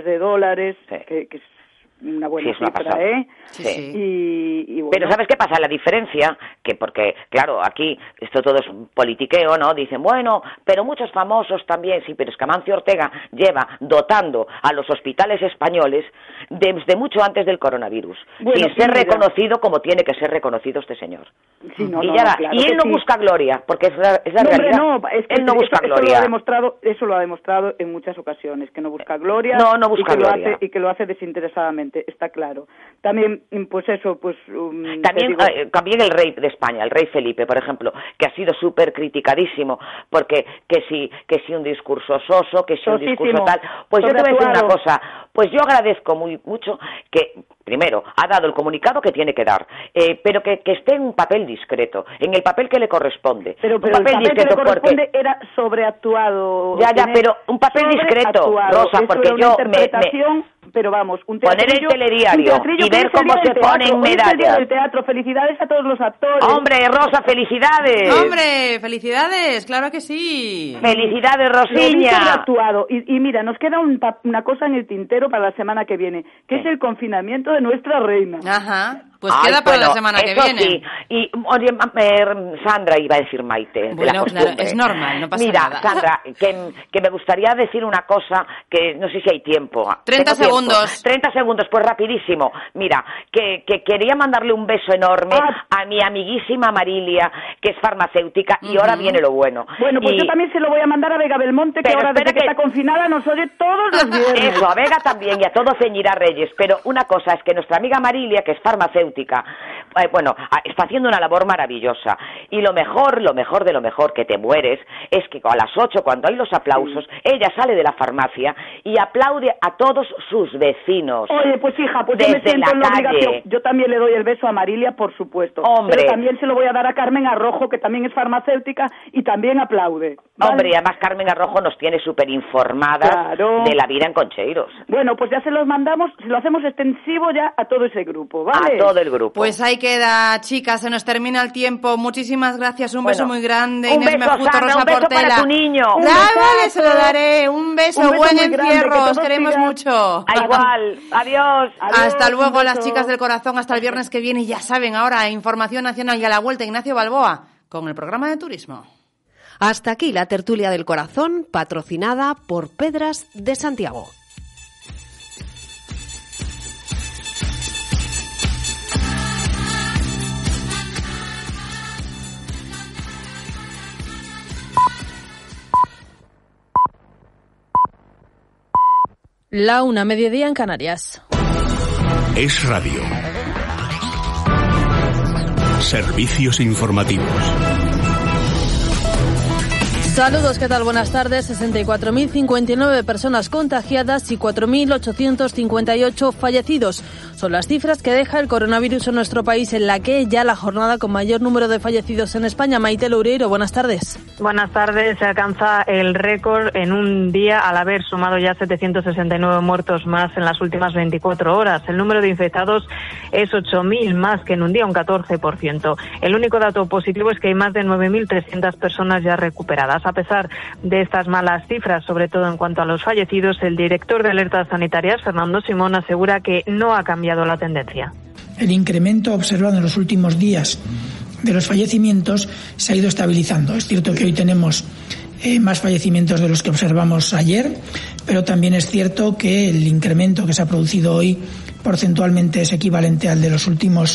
que es una buena Sí, es una cifra, pasada. ¿eh? Sí. Y bueno. Pero ¿sabes qué pasa? La diferencia, que porque, claro, aquí esto todo es un politiqueo, ¿no? Dicen, bueno, pero muchos famosos también, sí, pero es que Amancio Ortega lleva dotando a los hospitales españoles desde mucho antes del coronavirus, Bueno, sin ser mira. reconocido como tiene que ser reconocido este señor. Sí, no, y no, ya va. claro Y él que no sí. busca gloria, porque es la No, hombre, realidad. no, es que él no busca eso gloria. Eso lo ha demostrado en muchas ocasiones, que no busca gloria, No busca gloria. y que lo hace desinteresadamente, está claro. También, pues eso, pues... También, te digo, también el rey de España, el rey Felipe, por ejemplo, que ha sido súper criticadísimo, porque que si un discurso soso, que si un discurso Sosísimo, tal. Pues yo te voy a decir una sobreactuado. cosa, pues yo agradezco mucho que, primero, ha dado el comunicado que tiene que dar, pero que esté en un papel discreto, en el papel que le corresponde. pero un el papel que le discreto corresponde era sobreactuado. Ya, Inés, pero un papel discreto, sobreactuado. Rosa, Eso porque era una yo interpretación pero vamos, un poner el telediario y ver cómo se ponen medallas. El teatro, felicidades a todos los actores. Hombre, Rosa, felicidades. Hombre, felicidades, claro que sí. Felicidades, Rosiña. Actuado. Y mira, nos queda una cosa en el tintero para la semana que viene, que es el confinamiento de nuestra reina. Ajá. Pues queda para la semana que viene. Sí. Y oye, Sandra, iba a decir Maite. Bueno, claro, es normal, no pasa nada. Mira, Sandra, que me gustaría decir una cosa que no sé si hay tiempo. 30 segundos. 30 segundos, pues rapidísimo. Mira, que quería mandarle un beso enorme a mi amiguísima Marilia, que es farmacéutica, y ahora viene lo bueno. Bueno, pues yo también se lo voy a mandar a Vega Belmonte, que ahora desde que está confinada nos oye todos los viernes. Eso, a Vega también y a todo Ceñirá Reyes. Pero una cosa es que nuestra amiga Marilia, que es farmacéutica, está haciendo una labor maravillosa. Y lo mejor de lo mejor, que te mueres, es que a las 8, cuando hay los aplausos, ella sale de la farmacia y aplaude a todos sus vecinos. Oye, pues hija, pues yo me siento en la obligación. Yo también le doy el beso a Marilia, por supuesto. Hombre. Pero también se lo voy a dar a Carmen Arrojo, que también es farmacéutica y también aplaude. ¿Vale? Hombre, y además Carmen Arrojo nos tiene súper informadas de la vida en Concheiros. Bueno, pues ya se los mandamos, se lo hacemos extensivo ya a todo ese grupo, ¿vale? A todo el grupo. Pues ahí queda, chicas, se nos termina el tiempo. Muchísimas gracias, un beso muy grande. Inés Mejuto, Sandra, Rosa un beso Portela. para tu niño. Vale, se lo daré. Un beso buen encierro, os queremos mucho. Igual, adiós. Hasta luego, las chicas del corazón, hasta el viernes que viene. Y ya saben, ahora información nacional y a la vuelta, Ignacio Balboa, con el programa de turismo. Hasta aquí la tertulia del corazón, patrocinada por Pedras de Santiago. La 1, mediodía en Canarias. Es radio. Servicios informativos. Saludos, ¿qué tal? Buenas tardes. 64.059 personas contagiadas y 4.858 fallecidos. Son las cifras que deja el coronavirus en nuestro país, en la que ya la jornada con mayor número de fallecidos en España. Maite Loureiro, buenas tardes. Buenas tardes. Se alcanza el récord en un día al haber sumado ya 769 muertos más en las últimas 24 horas. El número de infectados es 8.000 más que en un día, un 14%. El único dato positivo es que hay más de 9.300 personas ya recuperadas. A pesar de estas malas cifras, sobre todo en cuanto a los fallecidos, el director de Alertas Sanitarias, Fernando Simón, asegura que no ha cambiado la tendencia. El incremento observado en los últimos días de los fallecimientos se ha ido estabilizando. Es cierto que hoy tenemos más fallecimientos de los que observamos ayer, pero también es cierto que el incremento que se ha producido hoy porcentualmente es equivalente al de los últimos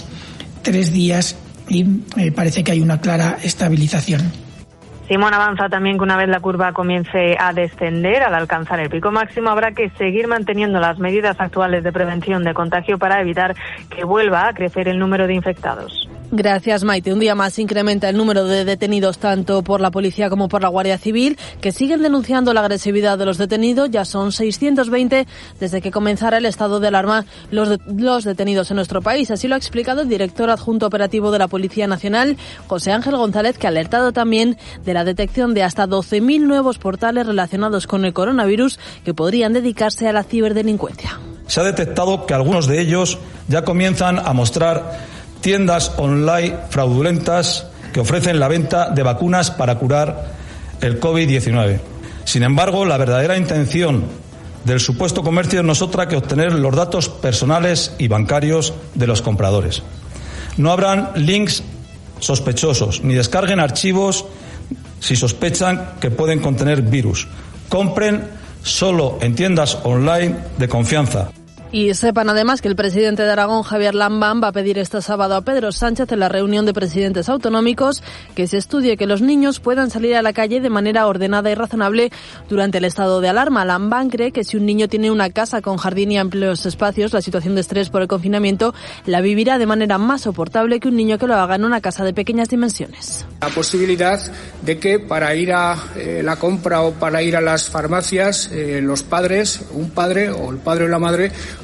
3 días y parece que hay una clara estabilización. Simón avanza también que una vez la curva comience a descender, al alcanzar el pico máximo, habrá que seguir manteniendo las medidas actuales de prevención de contagio para evitar que vuelva a crecer el número de infectados. Gracias, Maite. Un día más incrementa el número de detenidos tanto por la policía como por la Guardia Civil, que siguen denunciando la agresividad de los detenidos. Ya son 620 desde que comenzara el estado de alarma los detenidos en nuestro país. Así lo ha explicado el director adjunto operativo de la Policía Nacional, José Ángel González, que ha alertado también de la detección de hasta 12.000 nuevos portales relacionados con el coronavirus que podrían dedicarse a la ciberdelincuencia. Se ha detectado que algunos de ellos ya comienzan a mostrar tiendas online fraudulentas que ofrecen la venta de vacunas para curar el COVID-19. Sin embargo, la verdadera intención del supuesto comercio no es otra que obtener los datos personales y bancarios de los compradores. No habrán links sospechosos, ni descarguen archivos si sospechan que pueden contener virus. Compren solo en tiendas online de confianza. Y sepan además que el presidente de Aragón, Javier Lambán, va a pedir este sábado a Pedro Sánchez en la reunión de presidentes autonómicos que se estudie que los niños puedan salir a la calle de manera ordenada y razonable durante el estado de alarma. Lambán cree que si un niño tiene una casa con jardín y amplios espacios, la situación de estrés por el confinamiento la vivirá de manera más soportable que un niño que lo haga en una casa de pequeñas dimensiones. La posibilidad de que para ir a la compra o para ir a las farmacias, los padres, un padre o el padre o la madre,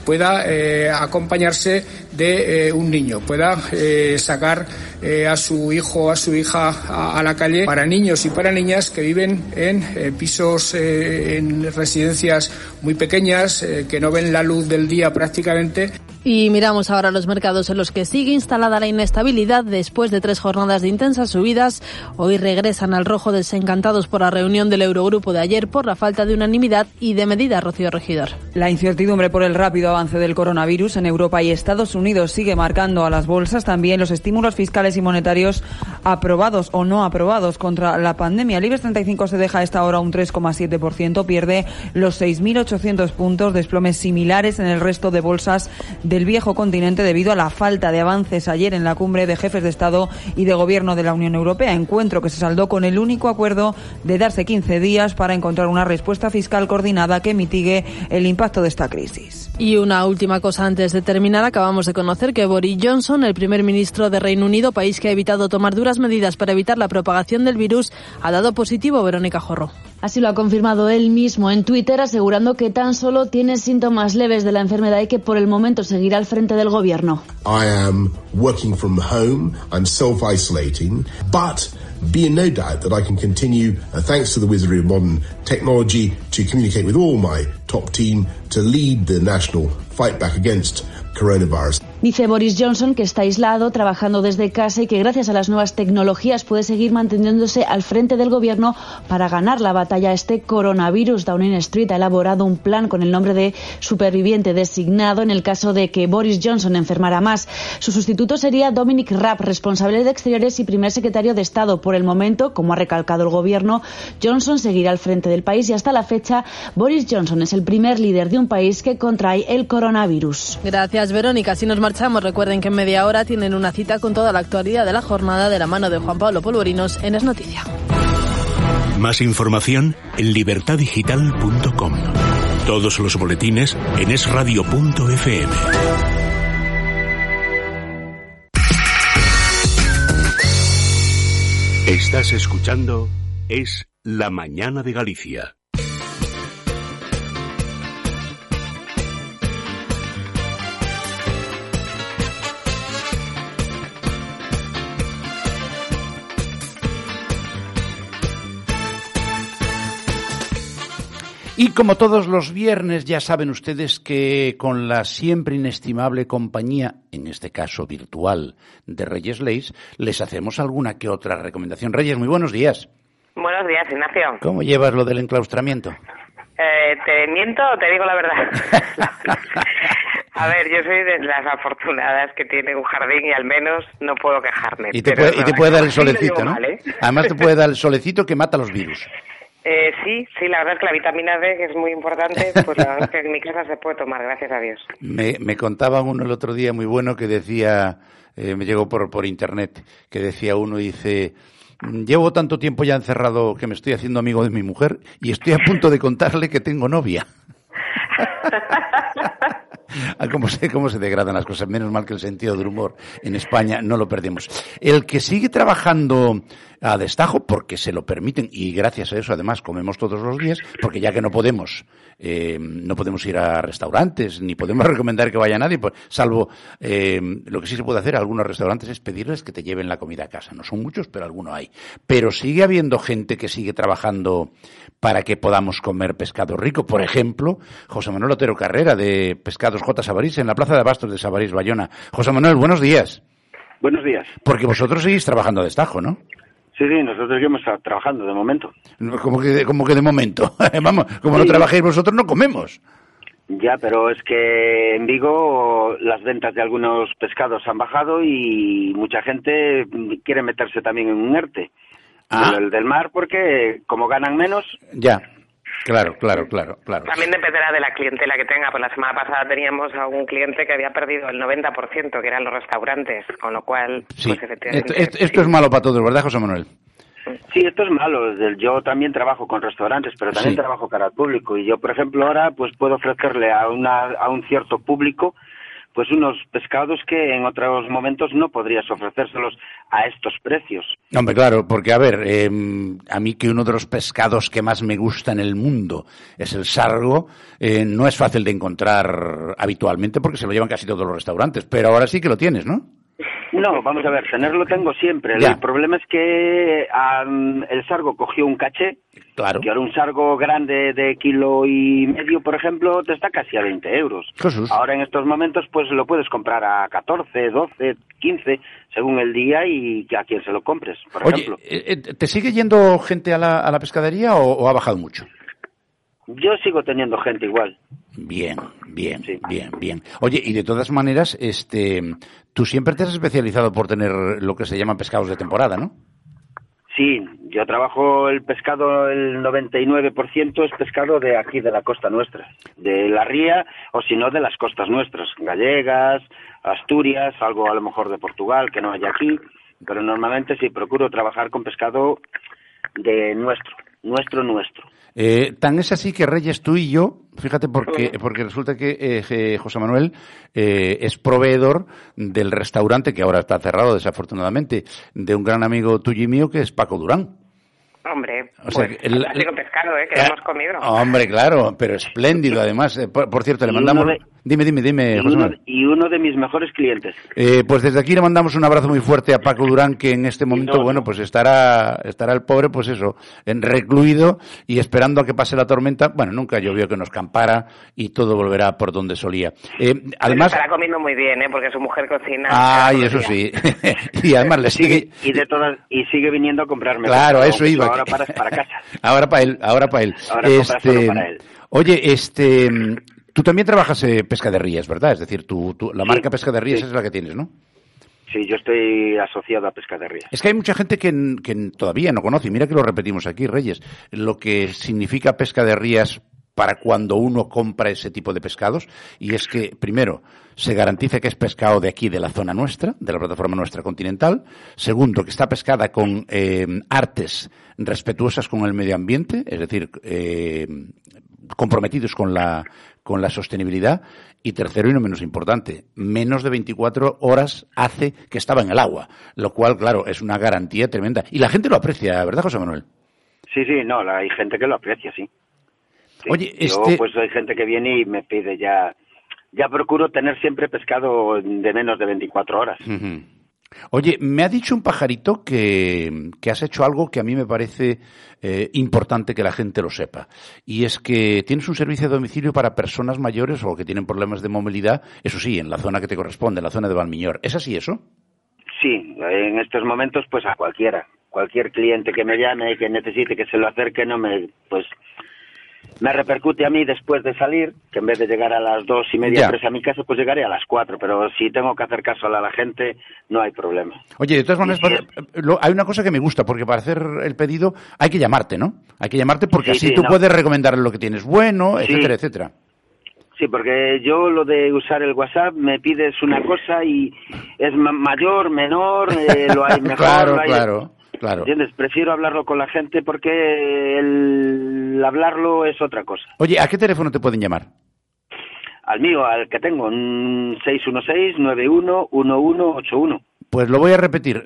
pueda acompañarse de un niño, pueda sacar a su hijo o a su hija a la calle, para niños y para niñas que viven en pisos, en residencias muy pequeñas, que no ven la luz del día prácticamente. Y miramos ahora los mercados en los que sigue instalada la inestabilidad después de 3 jornadas de intensas subidas. Hoy regresan al rojo desencantados por la reunión del Eurogrupo de ayer por la falta de unanimidad y de medidas, Rocío Regidor. La incertidumbre por el rápido avance del coronavirus en Europa y Estados Unidos sigue marcando a las bolsas. También los estímulos fiscales y monetarios aprobados o no aprobados contra la pandemia. El IBEX 35 se deja a esta hora un 3,7%, pierde los 6.800 puntos, desplomes similares en el resto de bolsas del viejo continente debido a la falta de avances ayer en la cumbre de jefes de Estado y de Gobierno de la Unión Europea, encuentro que se saldó con el único acuerdo de darse 15 días para encontrar una respuesta fiscal coordinada que mitigue el impacto de esta crisis. Y una última cosa antes de terminar, acabamos de conocer que Boris Johnson, el primer ministro de Reino Unido, país que ha evitado tomar duras medidas para evitar la propagación del virus, ha dado positivo. Verónica Jorro. Así lo ha confirmado él mismo en Twitter, asegurando que tan solo tiene síntomas leves de la enfermedad y que por el momento seguirá al frente del gobierno. I am working from home, I'm self-isolating, but be in no doubt that I can continue, thanks to the wizardry of modern technology, to communicate with all my top team to lead the national fight back against coronavirus. Dice Boris Johnson que está aislado, trabajando desde casa y que gracias a las nuevas tecnologías puede seguir manteniéndose al frente del gobierno para ganar la batalla a este coronavirus. Downing Street ha elaborado un plan con el nombre de superviviente designado en el caso de que Boris Johnson enfermara más. Su sustituto sería Dominic Raab, responsable de Exteriores y primer secretario de Estado. Por el momento, como ha recalcado el gobierno, Johnson seguirá al frente del país y hasta la fecha Boris Johnson es el primer líder de un país que contrae el coronavirus. Gracias, Verónica. Si nos marchamos, recuerden que en media hora tienen una cita con toda la actualidad de la jornada de la mano de Juan Pablo Polvorinos en Es Noticia. Más información en libertadigital.com. Todos los boletines en esradio.fm. Estás escuchando Es la Mañana de Galicia. Y como todos los viernes, ya saben ustedes que con la siempre inestimable compañía, en este caso virtual, de Reyes Leis, les hacemos alguna que otra recomendación. Reyes, muy buenos días. Buenos días, Ignacio. ¿Cómo llevas lo del enclaustramiento? ¿Te miento o te digo la verdad? A ver, yo soy de las afortunadas que tiene un jardín y al menos no puedo quejarme. Y te puede dar el solecito, ¿no? Mal, ¿eh? Además te puede dar el solecito que mata los virus. Sí, la verdad es que la vitamina D, que es muy importante, pues la verdad es que en mi casa se puede tomar, gracias a Dios. Me contaban uno el otro día muy bueno que decía, me llegó por internet, que decía uno, dice, llevo tanto tiempo ya encerrado que me estoy haciendo amigo de mi mujer y estoy a punto de contarle que tengo novia. ¿Cómo se degradan las cosas? Menos mal que el sentido del humor en España no lo perdemos. El que sigue trabajando a destajo, porque se lo permiten, y gracias a eso además comemos todos los días, porque ya que no podemos ir a restaurantes, ni podemos recomendar que vaya nadie, pues, salvo lo que sí se puede hacer a algunos restaurantes es pedirles que te lleven la comida a casa. No son muchos, pero alguno hay. Pero sigue habiendo gente que sigue trabajando para que podamos comer pescado rico. Por ejemplo, José Manuel Otero Carrera, de Pescados J. Sabarís, en la Plaza de Abastos de Sabarís, Bayona. José Manuel, buenos días. Buenos días. Porque vosotros seguís trabajando a destajo, ¿no? Sí, nosotros seguimos trabajando de momento. ¿Cómo que de momento? Vamos, como sí. No trabajéis vosotros, no comemos. Ya, pero es que en Vigo las ventas de algunos pescados han bajado y mucha gente quiere meterse también en un ERTE. El del mar, porque como ganan menos... Ya, claro. También dependerá de la clientela que tenga. Pues la semana pasada teníamos a un cliente que había perdido el 90%, que eran los restaurantes, con lo cual... Sí, pues efectivamente... esto es malo para todos, ¿verdad, José Manuel? Sí, esto es malo. Yo también trabajo con restaurantes, pero también trabajo cara al público. Y yo, por ejemplo, ahora pues puedo ofrecerle a un cierto público pues unos pescados que en otros momentos no podrías ofrecérselos a estos precios. Hombre, claro, porque a ver, a mí que uno de los pescados que más me gusta en el mundo es el sargo, no es fácil de encontrar habitualmente porque se lo llevan casi todos los restaurantes, pero ahora sí que lo tienes, ¿no? No, vamos a ver, tenerlo tengo siempre. Ya. El problema es que el sargo cogió un caché. Claro. Que ahora un sargo grande de 1,5 kilos, por ejemplo, te está casi a 20 euros. Jesús. Ahora en estos momentos pues lo puedes comprar a 14, 12, 15, según el día y a quien se lo compres, por ejemplo. ¿Te sigue yendo gente a la pescadería o ha bajado mucho? Yo sigo teniendo gente igual. Bien. Oye, y de todas maneras, tú siempre te has especializado por tener lo que se llaman pescados de temporada, ¿no? Sí, yo trabajo el pescado, el 99% es pescado de aquí, de la costa nuestra, de la ría o si no de las costas nuestras, gallegas, Asturias, algo a lo mejor de Portugal que no hay aquí, pero normalmente sí procuro trabajar con pescado de nuestro. Tan es así que Reyes, tú y yo, fíjate porque resulta que José Manuel es proveedor del restaurante que ahora está cerrado desafortunadamente, de un gran amigo tuyo y mío que es Paco Durán. Hombre, o sea, fantástico pescado, que hemos comido. Hombre, claro, pero espléndido además. Por cierto, le mandamos... Dime, José Manuel. Y uno de mis mejores clientes. Pues desde aquí le mandamos un abrazo muy fuerte a Paco Durán, que en este momento, bueno, pues estará el pobre, pues eso, recluido y esperando a que pase la tormenta. Bueno, nunca llovió que nos campara y todo volverá por donde solía. Además... Estará comiendo muy bien, porque su mujer cocina. Ay, eso sí. Y además le sigue... Y sigue viniendo a comprarme. Claro, eso iba. Ahora para casa. Ahora para él. Ahora solo para él. Oye, tú también trabajas pesca de rías, ¿verdad? Es decir, la marca Pesca de Rías es la que tienes, ¿no? Sí, yo estoy asociado a Pesca de Rías. Es que hay mucha gente que todavía no conoce, y mira que lo repetimos aquí, Reyes, lo que significa Pesca de Rías para cuando uno compra ese tipo de pescados, y es que, primero, se garantiza que es pescado de aquí, de la zona nuestra, de la plataforma nuestra continental. Segundo, que está pescada con artes respetuosas con el medio ambiente, es decir, comprometidos con la sostenibilidad. Y tercero, y no menos importante, menos de 24 horas hace que estaba en el agua, lo cual, claro, es una garantía tremenda. Y la gente lo aprecia, ¿verdad, José Manuel? Sí, no, hay gente que lo aprecia, sí. Oye, pues hay gente que viene y me pide ya procuro tener siempre pescado de menos de 24 horas. Uh-huh. Oye, me ha dicho un pajarito que has hecho algo que a mí me parece importante que la gente lo sepa. Y es que tienes un servicio de domicilio para personas mayores o que tienen problemas de movilidad, eso sí, en la zona que te corresponde, en la zona de Valmiñor. ¿Es así eso? Sí, en estos momentos pues a cualquier cliente que me llame y que necesite que se lo acerque, me repercute a mí después de salir, que en vez de llegar a las 2:30, 3 a mi casa, pues llegaré a las 4, pero si tengo que hacer caso a la gente, no hay problema. Oye, de todas maneras, hay una cosa que me gusta, porque para hacer el pedido hay que llamarte, ¿no? Hay que llamarte porque así tú puedes recomendarle lo que tienes bueno, etcétera, etcétera. Sí, porque yo lo de usar el WhatsApp, me pides una cosa y es mayor, menor, lo hay mejor. Claro. ¿Entiendes? Prefiero hablarlo con la gente porque el hablarlo es otra cosa. Oye, ¿a qué teléfono te pueden llamar? Al mío, al que tengo, 616-911181. Pues lo voy a repetir,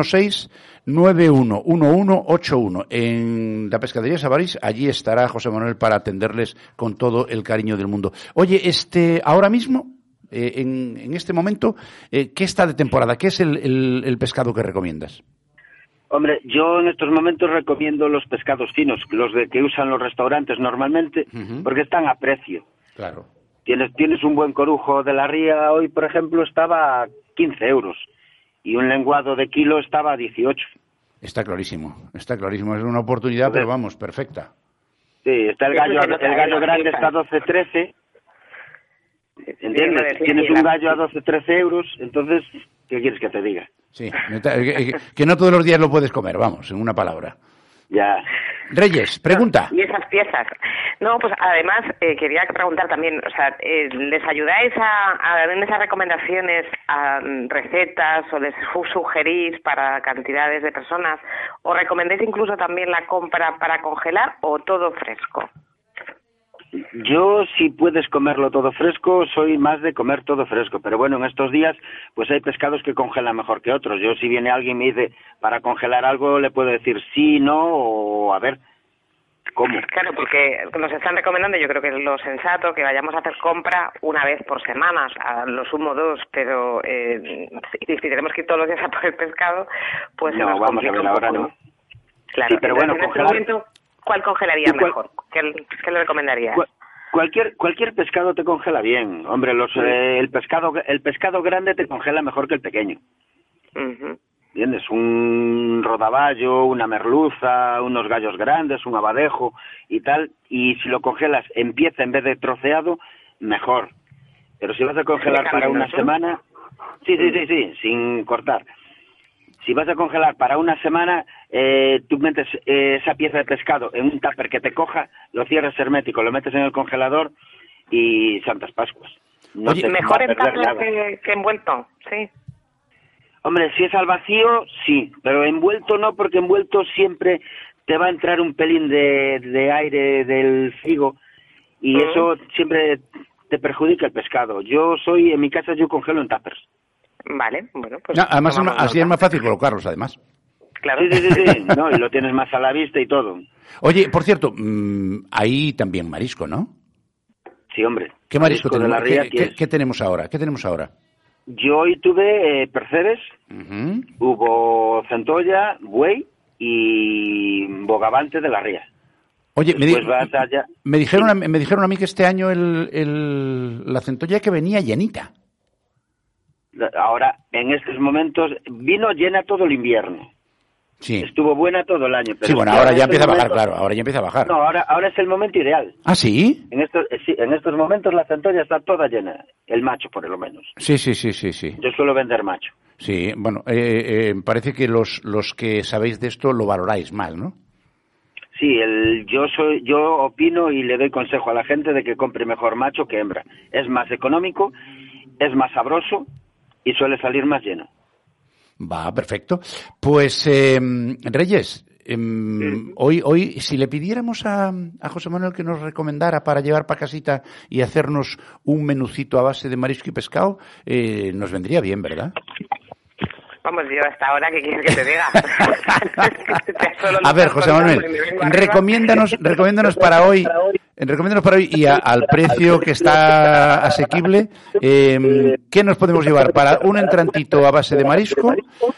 616-911181. En la Pescadería Sabarís, allí estará José Manuel para atenderles con todo el cariño del mundo. Oye, ahora mismo, en este momento, ¿qué está de temporada? ¿Qué es el pescado que recomiendas? Hombre, yo en estos momentos recomiendo los pescados finos, los que usan los restaurantes normalmente, porque están a precio. Claro. Tienes un buen corujo de la ría, hoy por ejemplo estaba a 15 euros, y un lenguado de kilo estaba a 18. Está clarísimo, es una oportunidad, pero vamos, perfecta. Sí, está el gallo grande está a 12-13, ¿entiendes? Tienes un gallo a 12-13 euros, entonces, ¿qué quieres que te diga? Sí, que no todos los días lo puedes comer, vamos, en una palabra. Ya. Reyes, pregunta. Y esas piezas. No, pues además quería preguntar también, ¿les ayudáis en esas recomendaciones a recetas o les sugerís para cantidades de personas o recomendáis incluso también la compra para congelar o todo fresco? Yo, si puedes comerlo todo fresco, soy más de comer todo fresco. Pero bueno, en estos días, pues hay pescados que congelan mejor que otros. Yo, si viene alguien y me dice, para congelar algo, le puedo decir sí, no, o a ver, ¿cómo? Claro, porque nos están recomendando, yo creo que es lo sensato, que vayamos a hacer compra una vez por semana, a lo sumo 2, pero si tenemos que ir todos los días a por el pescado, pues no, se nos vamos a ver, ahora poco, no. Claro, sí, pero bueno, en este momento, ¿cuál congelaría mejor? ¿Qué le recomendarías? Cualquier pescado te congela bien, hombre. El pescado grande te congela mejor que el pequeño. ¿Entiendes? Un rodaballo, una merluza, unos gallos grandes, un abadejo y tal. Y si lo congelas en pieza en vez de troceado, mejor. Pero si vas a congelar para una semana, sí, sin cortar. Si vas a congelar para una semana, tú metes esa pieza de pescado en un tupper que te coja, lo cierras hermético, lo metes en el congelador y Santas Pascuas. Oye, mejor en tupper que envuelto, sí. Hombre, si es al vacío, sí, pero envuelto no, porque envuelto siempre te va a entrar un pelín de aire del frigo y eso siempre te perjudica el pescado. En mi casa yo congelo en tuppers. Vale, bueno, pues... No, además así es más fácil colocarlos, además. Claro. Sí. No, y lo tienes más a la vista y todo. Oye, por cierto, ahí también marisco, ¿no? Sí, hombre. ¿Qué marisco tenemos? De la ría ¿Qué tenemos ahora? Yo hoy tuve percebes, hubo centolla, buey y bogavante de la ría. Oye, me dijeron a mí que este año la centolla que venía llenita. Ahora, en estos momentos, vino llena todo el invierno. Sí. Estuvo buena todo el año. Pero sí, bueno, ahora ya empieza a bajar, claro. Ahora ya empieza a bajar. No, ahora es el momento ideal. ¿Ah, sí? En estos momentos la centolla está toda llena. El macho, por lo menos. Sí. Yo suelo vender macho. Sí, bueno, parece que los que sabéis de esto lo valoráis mal, ¿no? Sí, yo opino y le doy consejo a la gente de que compre mejor macho que hembra. Es más económico, es más sabroso y suele salir más lleno. Va, perfecto. Pues, Reyes, hoy, si le pidiéramos a José Manuel que nos recomendara para llevar para casita y hacernos un menucito a base de marisco y pescado, nos vendría bien, ¿verdad? Vamos, yo hasta ahora, ¿qué quieres que te diga? A ver, José Manuel, recomiéndanos para hoy y al precio que está asequible, ¿qué nos podemos llevar para un entrantito a base de marisco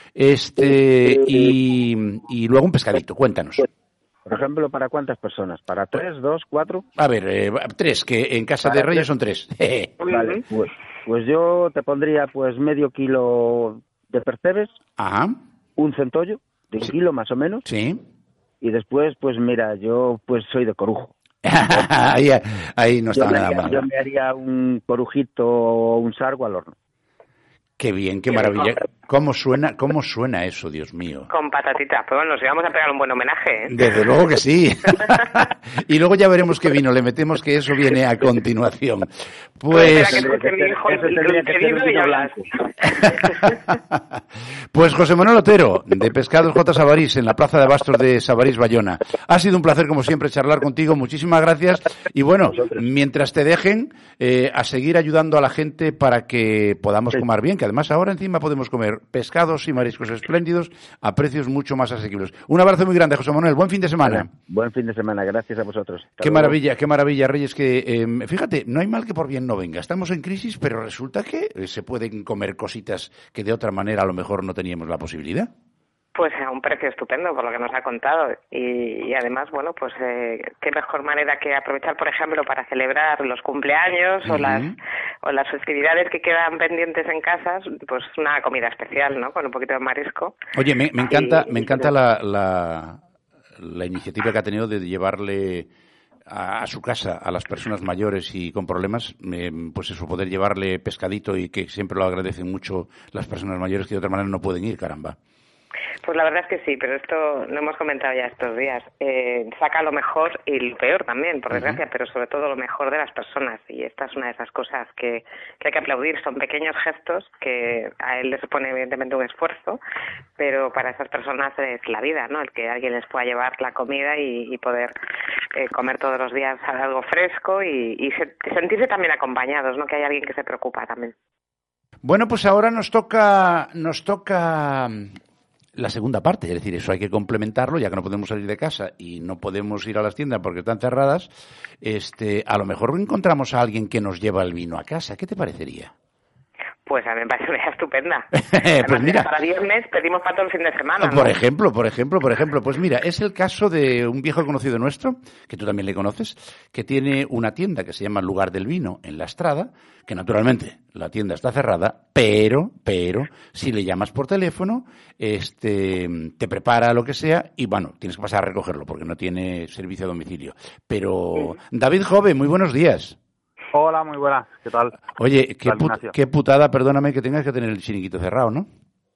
y luego un pescadito? Cuéntanos. Por ejemplo, ¿para cuántas personas? ¿Para 3, 2, 4? A ver, 3, que en casa de Reyes son 3. Vale, pues yo te pondría medio kilo de percebes, un centollo de 1 kilo más o menos, sí, y después, mira, yo soy de corujo. ahí no está nada mal. Yo me haría un corujito o un sargo al horno. Qué bien, qué maravilla. ¿Cómo suena eso, Dios mío? Con patatitas. Pues bueno, nos íbamos a pegar un buen homenaje, ¿eh? Desde luego que sí. Y luego ya veremos qué vino le metemos, que eso viene a continuación. Pues... Pues José Manuel Otero, de Pescados J. Sabarís, en la Plaza de Abastos de Sabarís, Bayona. Ha sido un placer, como siempre, charlar contigo. Muchísimas gracias. Y bueno, mientras te dejen, a seguir ayudando a la gente para que podamos comer bien, que además ahora encima podemos comer pescados y mariscos espléndidos a precios mucho más asequibles. Un abrazo muy grande, José Manuel. Buen fin de semana. Bueno, buen fin de semana. Gracias a vosotros. Qué maravilla, Reyes, que fíjate, no hay mal que por bien no venga. Estamos en crisis, pero resulta que se pueden comer cositas que de otra manera a lo mejor no teníamos la posibilidad. Pues a un precio estupendo, por lo que nos ha contado. Y además, bueno, pues qué mejor manera que aprovechar, por ejemplo, para celebrar los cumpleaños o las festividades que quedan pendientes en casa, pues una comida especial, ¿no? Con un poquito de marisco. Oye, me encanta la iniciativa que ha tenido de llevarle a su casa a las personas mayores y con problemas, pues eso, poder llevarle pescadito y que siempre lo agradecen mucho las personas mayores que de otra manera no pueden ir, caramba. Pues la verdad es que sí, pero esto lo hemos comentado ya estos días. Saca lo mejor y lo peor también, por desgracia, pero sobre todo lo mejor de las personas. Y esta es una de esas cosas que hay que aplaudir. Son pequeños gestos que a él les supone evidentemente un esfuerzo, pero para esas personas es la vida, ¿no? El que alguien les pueda llevar la comida y poder comer todos los días algo fresco y sentirse también acompañados, ¿no? Que hay alguien que se preocupa también. Bueno, pues ahora nos toca la segunda parte, es decir, eso hay que complementarlo, ya que no podemos salir de casa y no podemos ir a las tiendas porque están cerradas. A lo mejor encontramos a alguien que nos lleva el vino a casa. ¿Qué te parecería? Pues a mí me parece una idea estupenda. Pues mira, para viernes pedimos para todo el fin de semana, ¿no? Por ejemplo, pues mira, es el caso de un viejo conocido nuestro, que tú también le conoces, que tiene una tienda que se llama Lugar del Vino en La Estrada, que naturalmente la tienda está cerrada, pero si le llamas por teléfono, te prepara lo que sea y bueno, tienes que pasar a recogerlo porque no tiene servicio a domicilio. Pero David Jove, muy buenos días. Hola, muy buenas. ¿Qué tal? Oye, qué putada, perdóname, que tengas que tener el chiringuito cerrado, ¿no?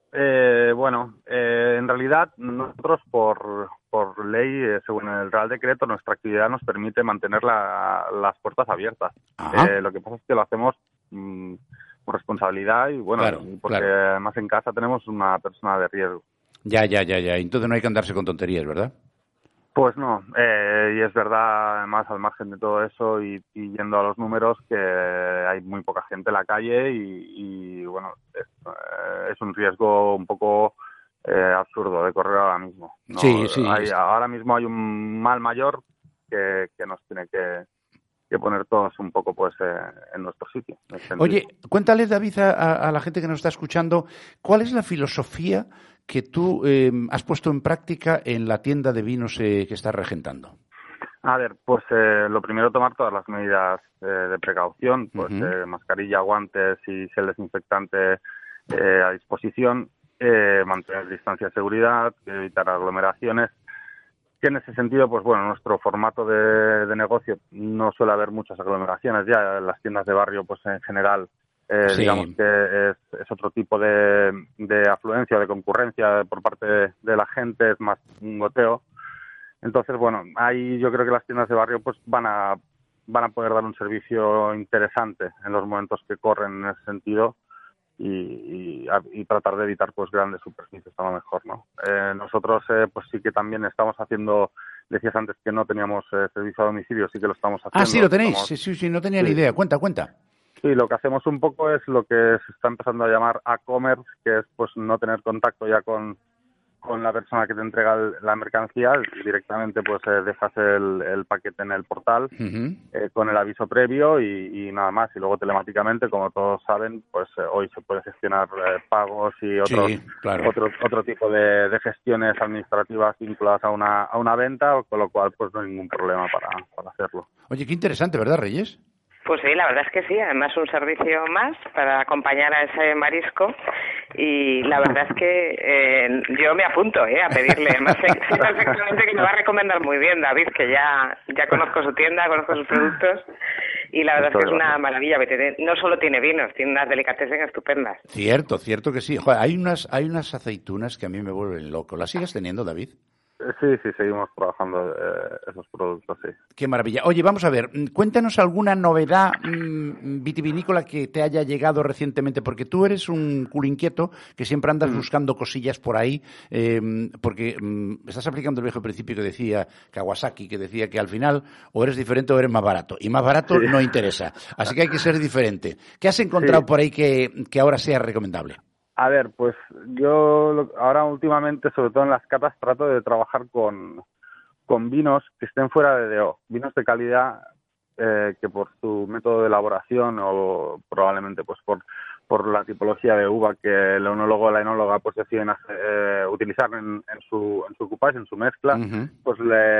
En realidad, nosotros por ley, según el Real Decreto, nuestra actividad nos permite mantener las puertas abiertas. Lo que pasa es que lo hacemos por responsabilidad y, bueno, claro, porque además en casa tenemos una persona de riesgo. Ya. Entonces no hay que andarse con tonterías, ¿verdad? Pues no, y es verdad, además, al margen de todo eso y yendo a los números, que hay muy poca gente en la calle y bueno, es un riesgo un poco absurdo de correr ahora mismo, ¿no? Sí. Ahora mismo hay un mal mayor que nos tiene que poner todos un poco pues en nuestro sitio. Oye, cuéntale, David, a la gente que nos está escuchando, ¿cuál es la filosofía que tú has puesto en práctica en la tienda de vinos que estás regentando? A ver, pues lo primero, tomar todas las medidas de precaución, pues mascarilla, guantes y gel desinfectante a disposición, mantener distancia de seguridad, evitar aglomeraciones. Que en ese sentido, pues bueno, nuestro formato de negocio no suele haber muchas aglomeraciones ya. En las tiendas de barrio, pues en general, digamos que es otro tipo de afluencia, de concurrencia por parte de la gente, es más un goteo. Entonces, bueno, ahí yo creo que las tiendas de barrio pues van a poder dar un servicio interesante en los momentos que corren en ese sentido y tratar de evitar pues grandes superficies a lo mejor, ¿no? Nosotros pues sí que también estamos haciendo, decías antes que no teníamos servicio a domicilio, sí que lo estamos haciendo. Ah, sí, lo tenéis, sí, no tenía ni idea, cuenta. Sí, lo que hacemos un poco es lo que se está empezando a llamar e-commerce, que es pues no tener contacto ya con la persona que te entrega la mercancía, directamente pues dejas el paquete en el portal con el aviso previo y nada más, y luego telemáticamente, como todos saben, pues hoy se puede gestionar pagos y otro tipo de gestiones administrativas vinculadas a una venta, con lo cual pues no hay ningún problema para hacerlo. Oye, qué interesante, ¿verdad, Reyes? Pues sí, la verdad es que sí, además un servicio más para acompañar a ese marisco y la verdad es que yo me apunto a pedirle, además sé perfectamente que me va a recomendar muy bien David, que ya conozco su tienda, conozco sus productos y la verdad es que es una maravilla, no solo tiene vinos, tiene unas delicatessen estupendas. Cierto que sí. Joder, hay unas aceitunas que a mí me vuelven loco. ¿Las sigues teniendo, David? Sí, seguimos trabajando esos productos, sí. Qué maravilla. Oye, vamos a ver, cuéntanos alguna novedad vitivinícola que te haya llegado recientemente, porque tú eres un culo inquieto que siempre andas buscando cosillas por ahí, porque estás aplicando el viejo principio que decía Kawasaki, que decía que al final o eres diferente o eres más barato, y más barato no interesa, así que hay que ser diferente. ¿Qué has encontrado por ahí que ahora sea recomendable? A ver, pues yo ahora últimamente, sobre todo en las catas, trato de trabajar con vinos que estén fuera de DO, vinos de calidad que por su método de elaboración o probablemente pues por la tipología de uva que el enólogo o la enóloga pues deciden utilizar en su coupage, en su mezcla, pues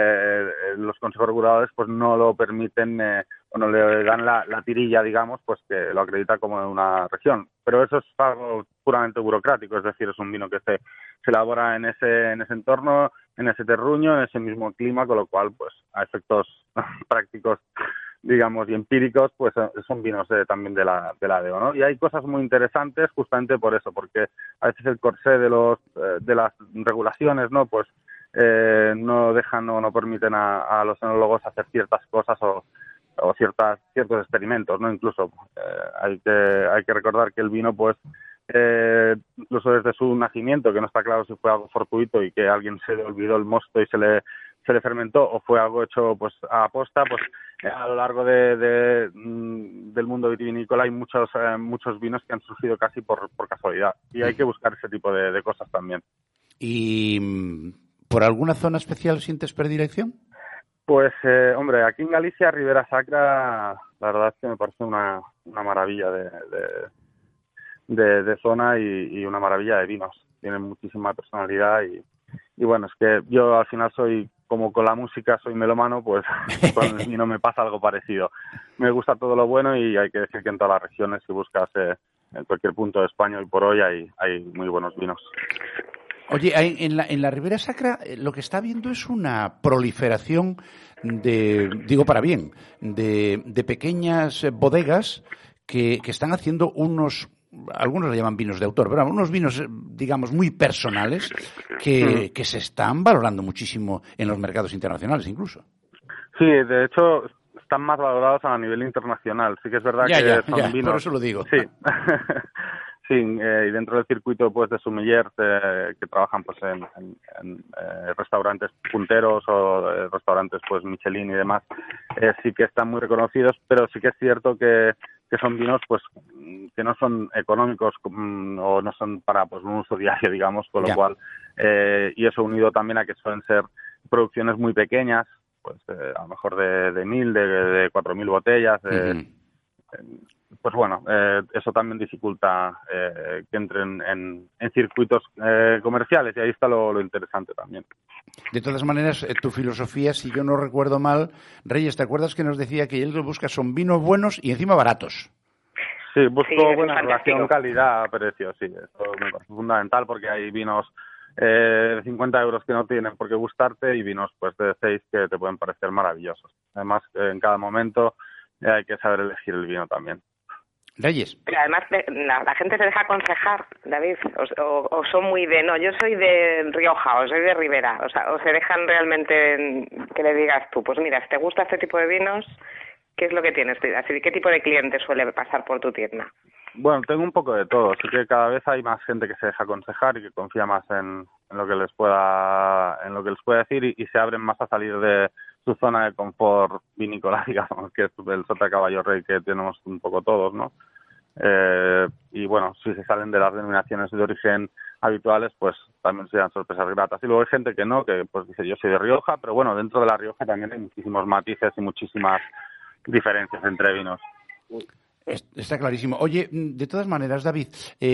los consejos reguladores pues no lo permiten o no le dan la tirilla, digamos, pues que lo acredita como de una región. Pero eso es algo puramente burocrático, es decir, es un vino que se elabora en ese entorno, en ese terruño, en ese mismo clima, con lo cual, pues a efectos prácticos, digamos, y empíricos, pues son vinos también de la DEO, ¿no? Y hay cosas muy interesantes justamente por eso, porque a veces el corsé de las regulaciones, ¿no? Pues no dejan o no permiten a los enólogos hacer ciertas cosas o ciertos experimentos, ¿no? Incluso hay que recordar que el vino, pues, incluso desde su nacimiento, que no está claro si fue algo fortuito y que a alguien se le olvidó el mosto y se le fermentó, o fue algo hecho pues a aposta, pues a lo largo del mundo vitivinícola hay muchos vinos que han surgido casi por casualidad, y hay que buscar ese tipo de cosas también. ¿Y por alguna zona especial sientes predilección? Pues, hombre, aquí en Galicia, Ribera Sacra, la verdad es que me parece una maravilla de zona y una maravilla de vinos. Tienen muchísima personalidad y bueno, es que yo al final soy, como con la música soy melómano, pues con el vino me pasa algo parecido. Me gusta todo lo bueno y hay que decir que en todas las regiones, si buscas en cualquier punto de España hoy por hoy, hay muy buenos vinos. Oye, en la Ribera Sacra lo que está habiendo es una proliferación digo para bien, de pequeñas bodegas que están haciendo algunos le llaman vinos de autor, pero unos vinos, digamos, muy personales que se están valorando muchísimo en los mercados internacionales incluso. Sí, de hecho están más valorados a nivel internacional. Sí que es verdad son vinos... Por eso lo digo. Sí. Sí, y dentro del circuito pues de sommeliers que trabajan pues en restaurantes punteros o restaurantes pues Michelin y demás, sí que están muy reconocidos, pero sí que es cierto que son vinos pues que no son económicos o no son para pues un uso diario, digamos, con lo cual y eso unido también a que suelen ser producciones muy pequeñas, pues a lo mejor de 1.000, de 4.000 botellas, pues bueno, eso también dificulta que entren en circuitos comerciales, y ahí está lo interesante también. De todas maneras, tu filosofía, si yo no recuerdo mal, Reyes, ¿te acuerdas que nos decía que él lo que busca son vinos buenos y encima baratos? Sí, busco buena relación calidad-precio, sí, eso me parece fundamental, porque hay vinos de 50 euros que no tienen por qué gustarte y vinos pues de 6 que te pueden parecer maravillosos. Además, en cada momento hay que saber elegir el vino también. Reyes. Pero además la gente se deja aconsejar, David, o son muy no, yo soy de Rioja o soy de Ribera, o se dejan realmente que le digas tú, pues mira, si te gusta este tipo de vinos, ¿qué es lo que tienes? Así, ¿qué tipo de cliente suele pasar por tu tienda? Bueno, tengo un poco de todo, así que cada vez hay más gente que se deja aconsejar y que confía más en lo que les pueda decir y se abren más a salir de su zona de confort vinícola, digamos, que es el sota caballo rey que tenemos un poco todos, ¿no? Y bueno, si se salen de las denominaciones de origen habituales, pues también se dan sorpresas gratas. Y luego hay gente que no, que pues dice yo soy de Rioja, pero bueno, dentro de La Rioja también hay muchísimos matices y muchísimas diferencias entre vinos. Está clarísimo. Oye, de todas maneras, David,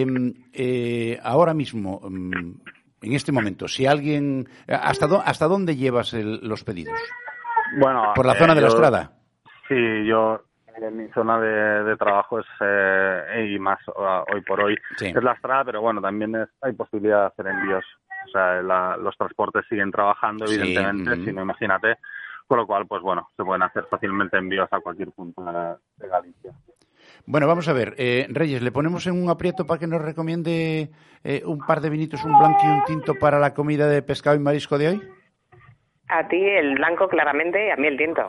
ahora mismo, en este momento, si alguien... ¿Hasta dónde llevas los pedidos? Bueno, ¿por la zona de la Estrada? Sí, yo... En mi zona de trabajo es, y más hoy por hoy, es la Estrada, pero bueno, también hay posibilidad de hacer envíos. O sea, los transportes siguen trabajando, evidentemente, si no, imagínate. Con lo cual, pues bueno, se pueden hacer fácilmente envíos a cualquier punto de Galicia. Bueno, vamos a ver. Reyes, ¿le ponemos en un aprieto para que nos recomiende un par de vinitos, un blanco y un tinto para la comida de pescado y marisco de hoy? A ti el blanco claramente y a mí el tinto.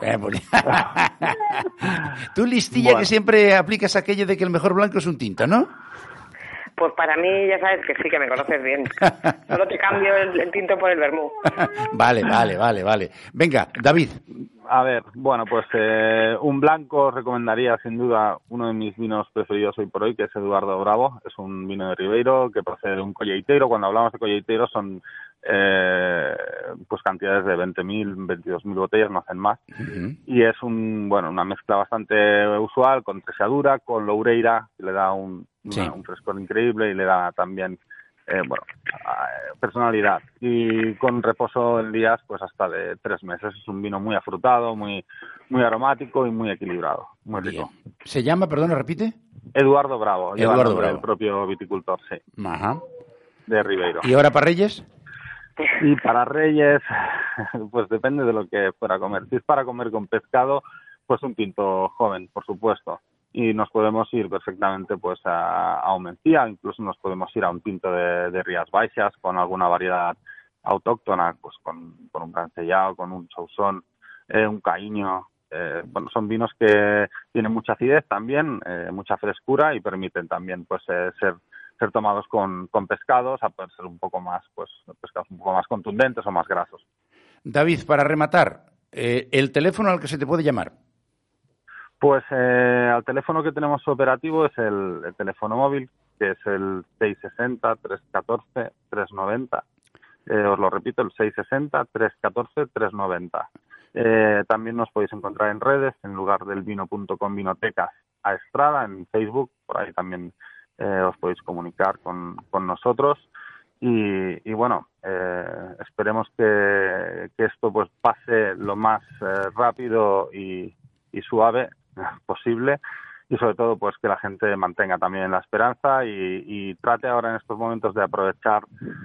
Tú listilla que siempre aplicas aquello de que el mejor blanco es un tinto, ¿no? Pues para mí ya sabes que sí, que me conoces bien. Solo te cambio el tinto por el vermú. Vale. Venga, David. A ver, bueno, pues un blanco recomendaría sin duda uno de mis vinos preferidos hoy por hoy, que es Eduardo Bravo. Es un vino de Ribeiro que procede de un colleiteiro. Cuando hablamos de colleiteiro son pues cantidades de 20.000, 22.000 botellas, no hacen más. Y es una mezcla bastante usual, con tresadura, con loureira, que le da un frescor increíble y le da también personalidad, y con reposo en días pues hasta de 3 meses. Es un vino muy afrutado, muy aromático y muy equilibrado, muy rico. ¿Se llama, perdón, repite? Eduardo Bravo. Eduardo Bravo. El propio viticultor, sí. Ajá. De Ribeiro. ¿Y ahora para Reyes? Y para Reyes, pues depende de lo que fuera a comer. Si es para comer con pescado, pues un tinto joven, por supuesto. Y nos podemos ir perfectamente pues a un Mencía, incluso nos podemos ir a un tinto de Rías Baixas con alguna variedad autóctona, pues con un Cancellao, con un Chousón, un Caíño. Bueno, son vinos que tienen mucha acidez también, mucha frescura y permiten también pues ser tomados con pescados, a poder ser un poco más, pues pescados un poco más contundentes o más grasos. David, para rematar, el teléfono al que se te puede llamar. Pues al teléfono que tenemos operativo es el teléfono móvil, que es el 660-314-390. Os lo repito, el 660-314-390. También nos podéis encontrar en redes, en lugardelvino.com, Vinotecas a Estrada, en Facebook, por ahí también os podéis comunicar con nosotros. Y bueno, esperemos que esto pues pase lo más rápido y suave posible, y sobre todo pues que la gente mantenga también la esperanza y trate ahora en estos momentos de aprovechar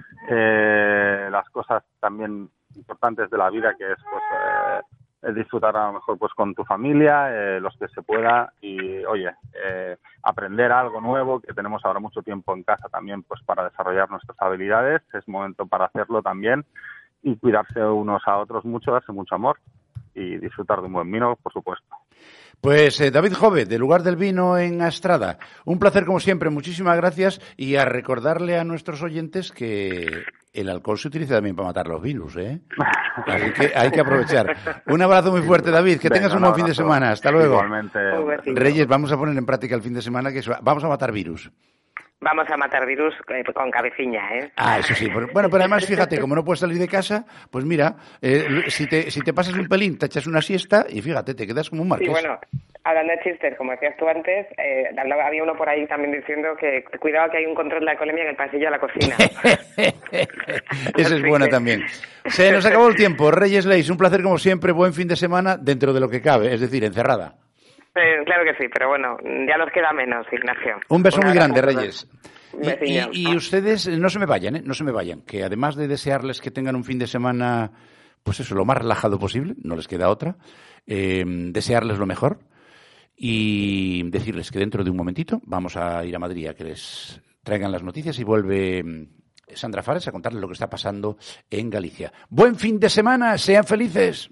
las cosas también importantes de la vida, que es pues disfrutar a lo mejor pues con tu familia, los que se pueda, y oye, aprender algo nuevo, que tenemos ahora mucho tiempo en casa también pues para desarrollar nuestras habilidades. Es momento para hacerlo también y cuidarse unos a otros mucho, darse mucho amor y disfrutar de un buen vino, por supuesto. Pues David Jove, de Lugar del Vino en Astrada. Un placer como siempre, muchísimas gracias, y a recordarle a nuestros oyentes que el alcohol se utiliza también para matar los virus, ¿eh? Así que hay que aprovechar. Un abrazo muy fuerte, David, que tengas un buen fin de semana. Hasta luego. Igualmente. Reyes, vamos a poner en práctica el fin de semana que vamos a matar virus. Vamos a matar virus con cabeciña, ¿eh? Ah, eso sí. Bueno, pero además, fíjate, como no puedes salir de casa, pues mira, si te pasas un pelín, te echas una siesta y fíjate, te quedas como un marqués. Y bueno, hablando de chistes, como decías tú antes, había uno por ahí también diciendo que cuidado que hay un control de alcoholemia en el pasillo de la cocina. Esa es buena también. Se nos acabó el tiempo. Reyes Leis, un placer como siempre, buen fin de semana dentro de lo que cabe, es decir, encerrada. Claro que sí, pero bueno, ya nos queda menos, Ignacio. Un beso muy grande, Reyes. Y ustedes no se me vayan, no se me vayan, que además de desearles que tengan un fin de semana, pues eso, lo más relajado posible, no les queda otra, desearles lo mejor y decirles que dentro de un momentito vamos a ir a Madrid a que les traigan las noticias y vuelve Sandra Fares a contarles lo que está pasando en Galicia. Buen fin de semana, sean felices.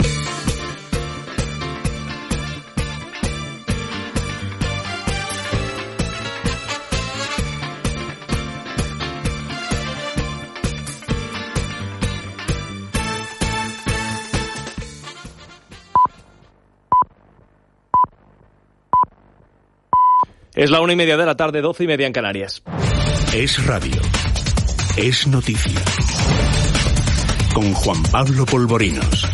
Es la 1:30 de la tarde, 12:30 en Canarias. Es radio. Es noticia. Con Juan Pablo Polvorinos.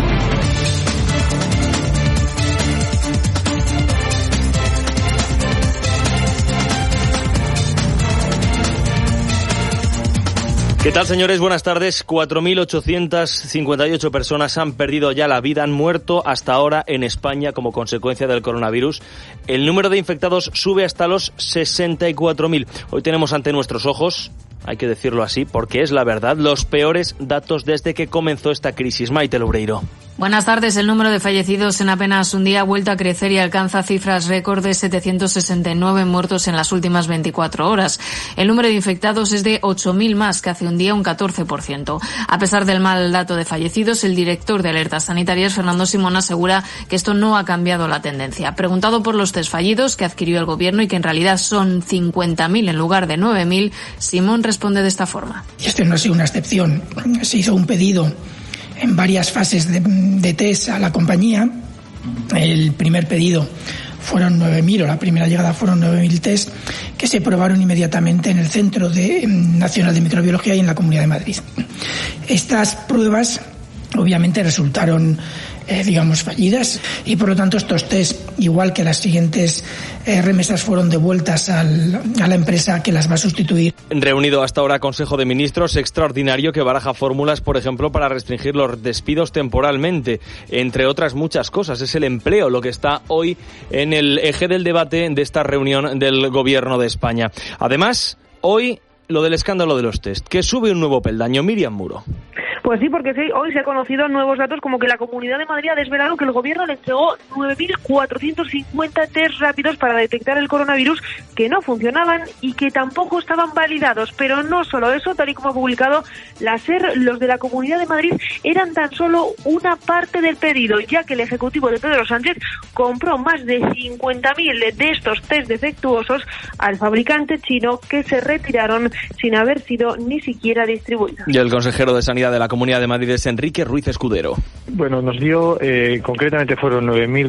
¿Qué tal, señores? Buenas tardes. 4.858 personas han perdido ya la vida, han muerto hasta ahora en España como consecuencia del coronavirus. El número de infectados sube hasta los 64.000. Hoy tenemos ante nuestros ojos, hay que decirlo así, porque es la verdad, los peores datos desde que comenzó esta crisis. Maite Loureiro. Buenas tardes. El número de fallecidos en apenas un día ha vuelto a crecer y alcanza cifras récord de 769 muertos en las últimas 24 horas. El número de infectados es de 8.000 más que hace un día, un 14%. A pesar del mal dato de fallecidos, el director de Alertas Sanitarias, Fernando Simón, asegura que esto no ha cambiado la tendencia. Preguntado por los test fallidos que adquirió el Gobierno y que en realidad son 50.000 en lugar de 9.000, Simón responde de esta forma. Y esto no ha sido una excepción. Se hizo un pedido en varias fases de test a la compañía. El primer pedido fueron 9.000, o la primera llegada fueron 9.000 test que se probaron inmediatamente en el Centro Nacional de Microbiología y en la Comunidad de Madrid. Estas pruebas obviamente resultaron fallidas, y por lo tanto estos test, igual que las siguientes remesas, fueron devueltas a la empresa que las va a sustituir. Reunido hasta ahora Consejo de Ministros extraordinario que baraja fórmulas, por ejemplo, para restringir los despidos temporalmente, entre otras muchas cosas. Es el empleo lo que está hoy en el eje del debate de esta reunión del Gobierno de España. Además, hoy lo del escándalo de los test, que sube un nuevo peldaño. Miriam Muro. Pues sí, porque sí, hoy se han conocido nuevos datos como que la Comunidad de Madrid ha desvelado que el gobierno le entregó 9.450 test rápidos para detectar el coronavirus que no funcionaban y que tampoco estaban validados. Pero no solo eso, tal y como ha publicado la SER, los de la Comunidad de Madrid eran tan solo una parte del pedido, ya que el ejecutivo de Pedro Sánchez compró más de 50.000 de estos test defectuosos al fabricante chino, que se retiraron sin haber sido ni siquiera distribuidos. Y el consejero de Sanidad de la Comunidad de Madrid es Enrique Ruiz Escudero. Bueno, nos dio, concretamente fueron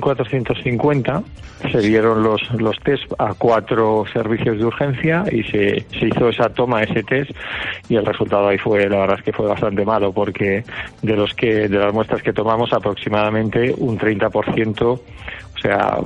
9.450, se dieron los test a 4 servicios de urgencia y se hizo ese test, y el resultado ahí fue, la verdad es que fue bastante malo, porque de las muestras que tomamos aproximadamente un 30%, o sea,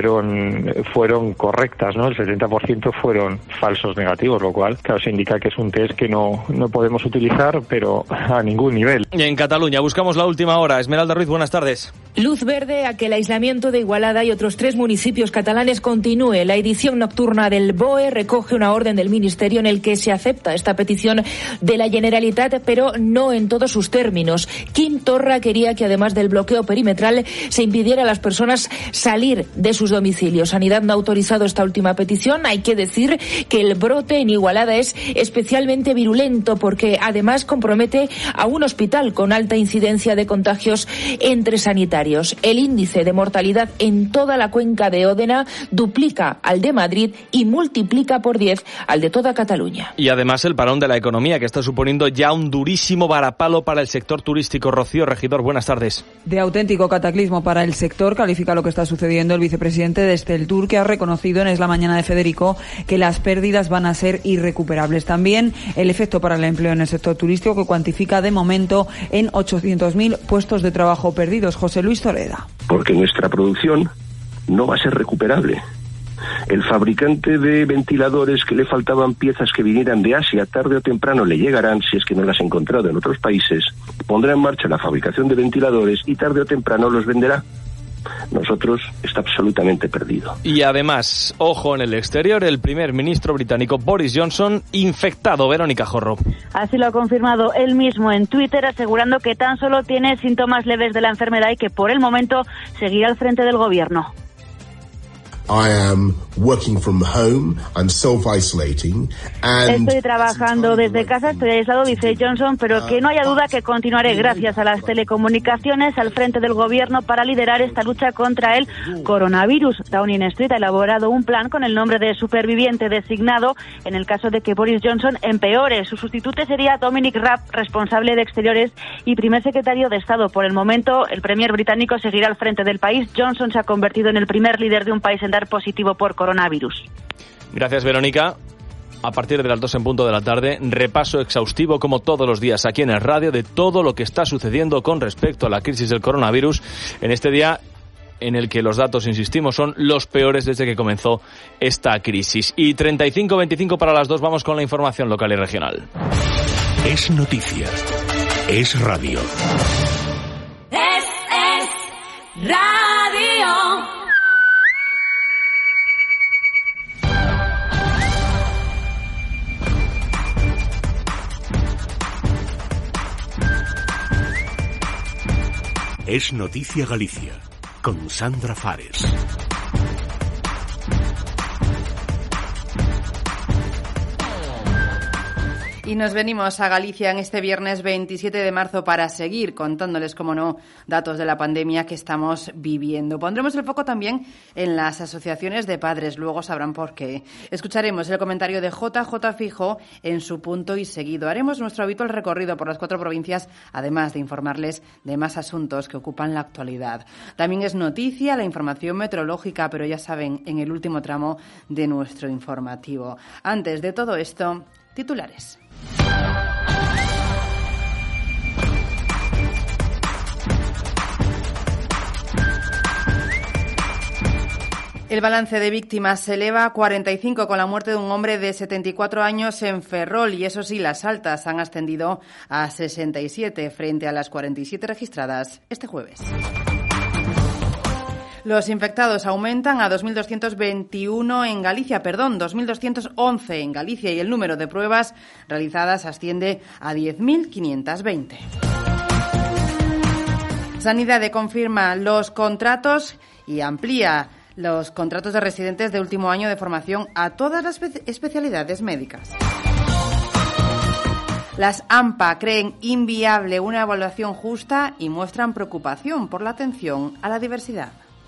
fueron correctas, ¿no? El 70% fueron falsos negativos, lo cual, claro, se indica que es un test que no podemos utilizar, pero a ningún nivel. Y en Cataluña buscamos la última hora. Esmeralda Ruiz, buenas tardes. Luz verde a que el aislamiento de Igualada y otros 3 municipios catalanes continúe. La edición nocturna del BOE recoge una orden del Ministerio en el que se acepta esta petición de la Generalitat, pero no en todos sus términos. Quim Torra quería que, además del bloqueo perimetral, se impidiera a las personas salir de sus domicilios. Sanidad no ha autorizado esta última petición. Hay que decir que el brote en Igualada es especialmente virulento porque además compromete a un hospital con alta incidencia de contagios entre sanitarios. El índice de mortalidad en toda la cuenca de Òdena duplica al de Madrid y multiplica por 10 al de toda Cataluña. Y además el parón de la economía, que está suponiendo ya un durísimo varapalo para el sector turístico. Rocío Regidor, buenas tardes. De auténtico cataclismo para el sector califica lo que está sucediendo el vicepresidente de Esteltur, que ha reconocido en Es la Mañana de Federico que las pérdidas van a ser irrecuperables. También el efecto para el empleo en el sector turístico, que cuantifica de momento en 800.000 puestos de trabajo perdidos. José Luis Toreda. Porque nuestra producción no va a ser recuperable. El fabricante de ventiladores, que le faltaban piezas que vinieran de Asia, tarde o temprano le llegarán, si es que no las ha encontrado en otros países, pondrá en marcha la fabricación de ventiladores y tarde o temprano los venderá. Nosotros está absolutamente perdido. Y además, ojo en el exterior, el primer ministro británico Boris Johnson infectado. Verónica Jorro. Así lo ha confirmado él mismo en Twitter, asegurando que tan solo tiene síntomas leves de la enfermedad y que por el momento seguirá al frente del gobierno. I am working from home, I'm self-isolating and... Estoy trabajando desde casa, estoy aislado, dice Johnson, pero que no haya duda que continuaré gracias a las telecomunicaciones al frente del gobierno para liderar esta lucha contra el coronavirus. Downing Street ha elaborado un plan con el nombre de superviviente designado en el caso de que Boris Johnson empeore. Su sustituto sería Dominic Raab, responsable de Exteriores y primer secretario de Estado. Por el momento, el premier británico seguirá al frente del país. Johnson se ha convertido en el primer líder de un país en dar positivo por coronavirus. Gracias, Verónica. A partir de las 2 en punto de la tarde, repaso exhaustivo como todos los días aquí en el radio de todo lo que está sucediendo con respecto a la crisis del coronavirus en este día en el que los datos, insistimos, son los peores desde que comenzó esta crisis. Y 35-25 para las 2, vamos con la información local y regional. Es noticia. Es radio. Es radio. Es Noticia Galicia, con Sandra Fares. Y nos venimos a Galicia en este viernes 27 de marzo para seguir contándoles, como no, datos de la pandemia que estamos viviendo. Pondremos el foco también en las asociaciones de padres, luego sabrán por qué. Escucharemos el comentario de JJ Fijo en su punto y seguido. Haremos nuestro habitual recorrido por las 4 provincias, además de informarles de más asuntos que ocupan la actualidad. También es noticia la información meteorológica, pero ya saben, en el último tramo de nuestro informativo. Antes de todo esto, titulares. El balance de víctimas se eleva a 45 con la muerte de un hombre de 74 años en Ferrol y eso sí, las altas han ascendido a 67 frente a las 47 registradas este jueves. Los infectados aumentan a 2.221 en Galicia, 2.211 en Galicia, y el número de pruebas realizadas asciende a 10.520. Sanidad confirma los contratos y amplía los contratos de residentes de último año de formación a todas las especialidades médicas. Las AMPA creen inviable una evaluación justa y muestran preocupación por la atención a la diversidad.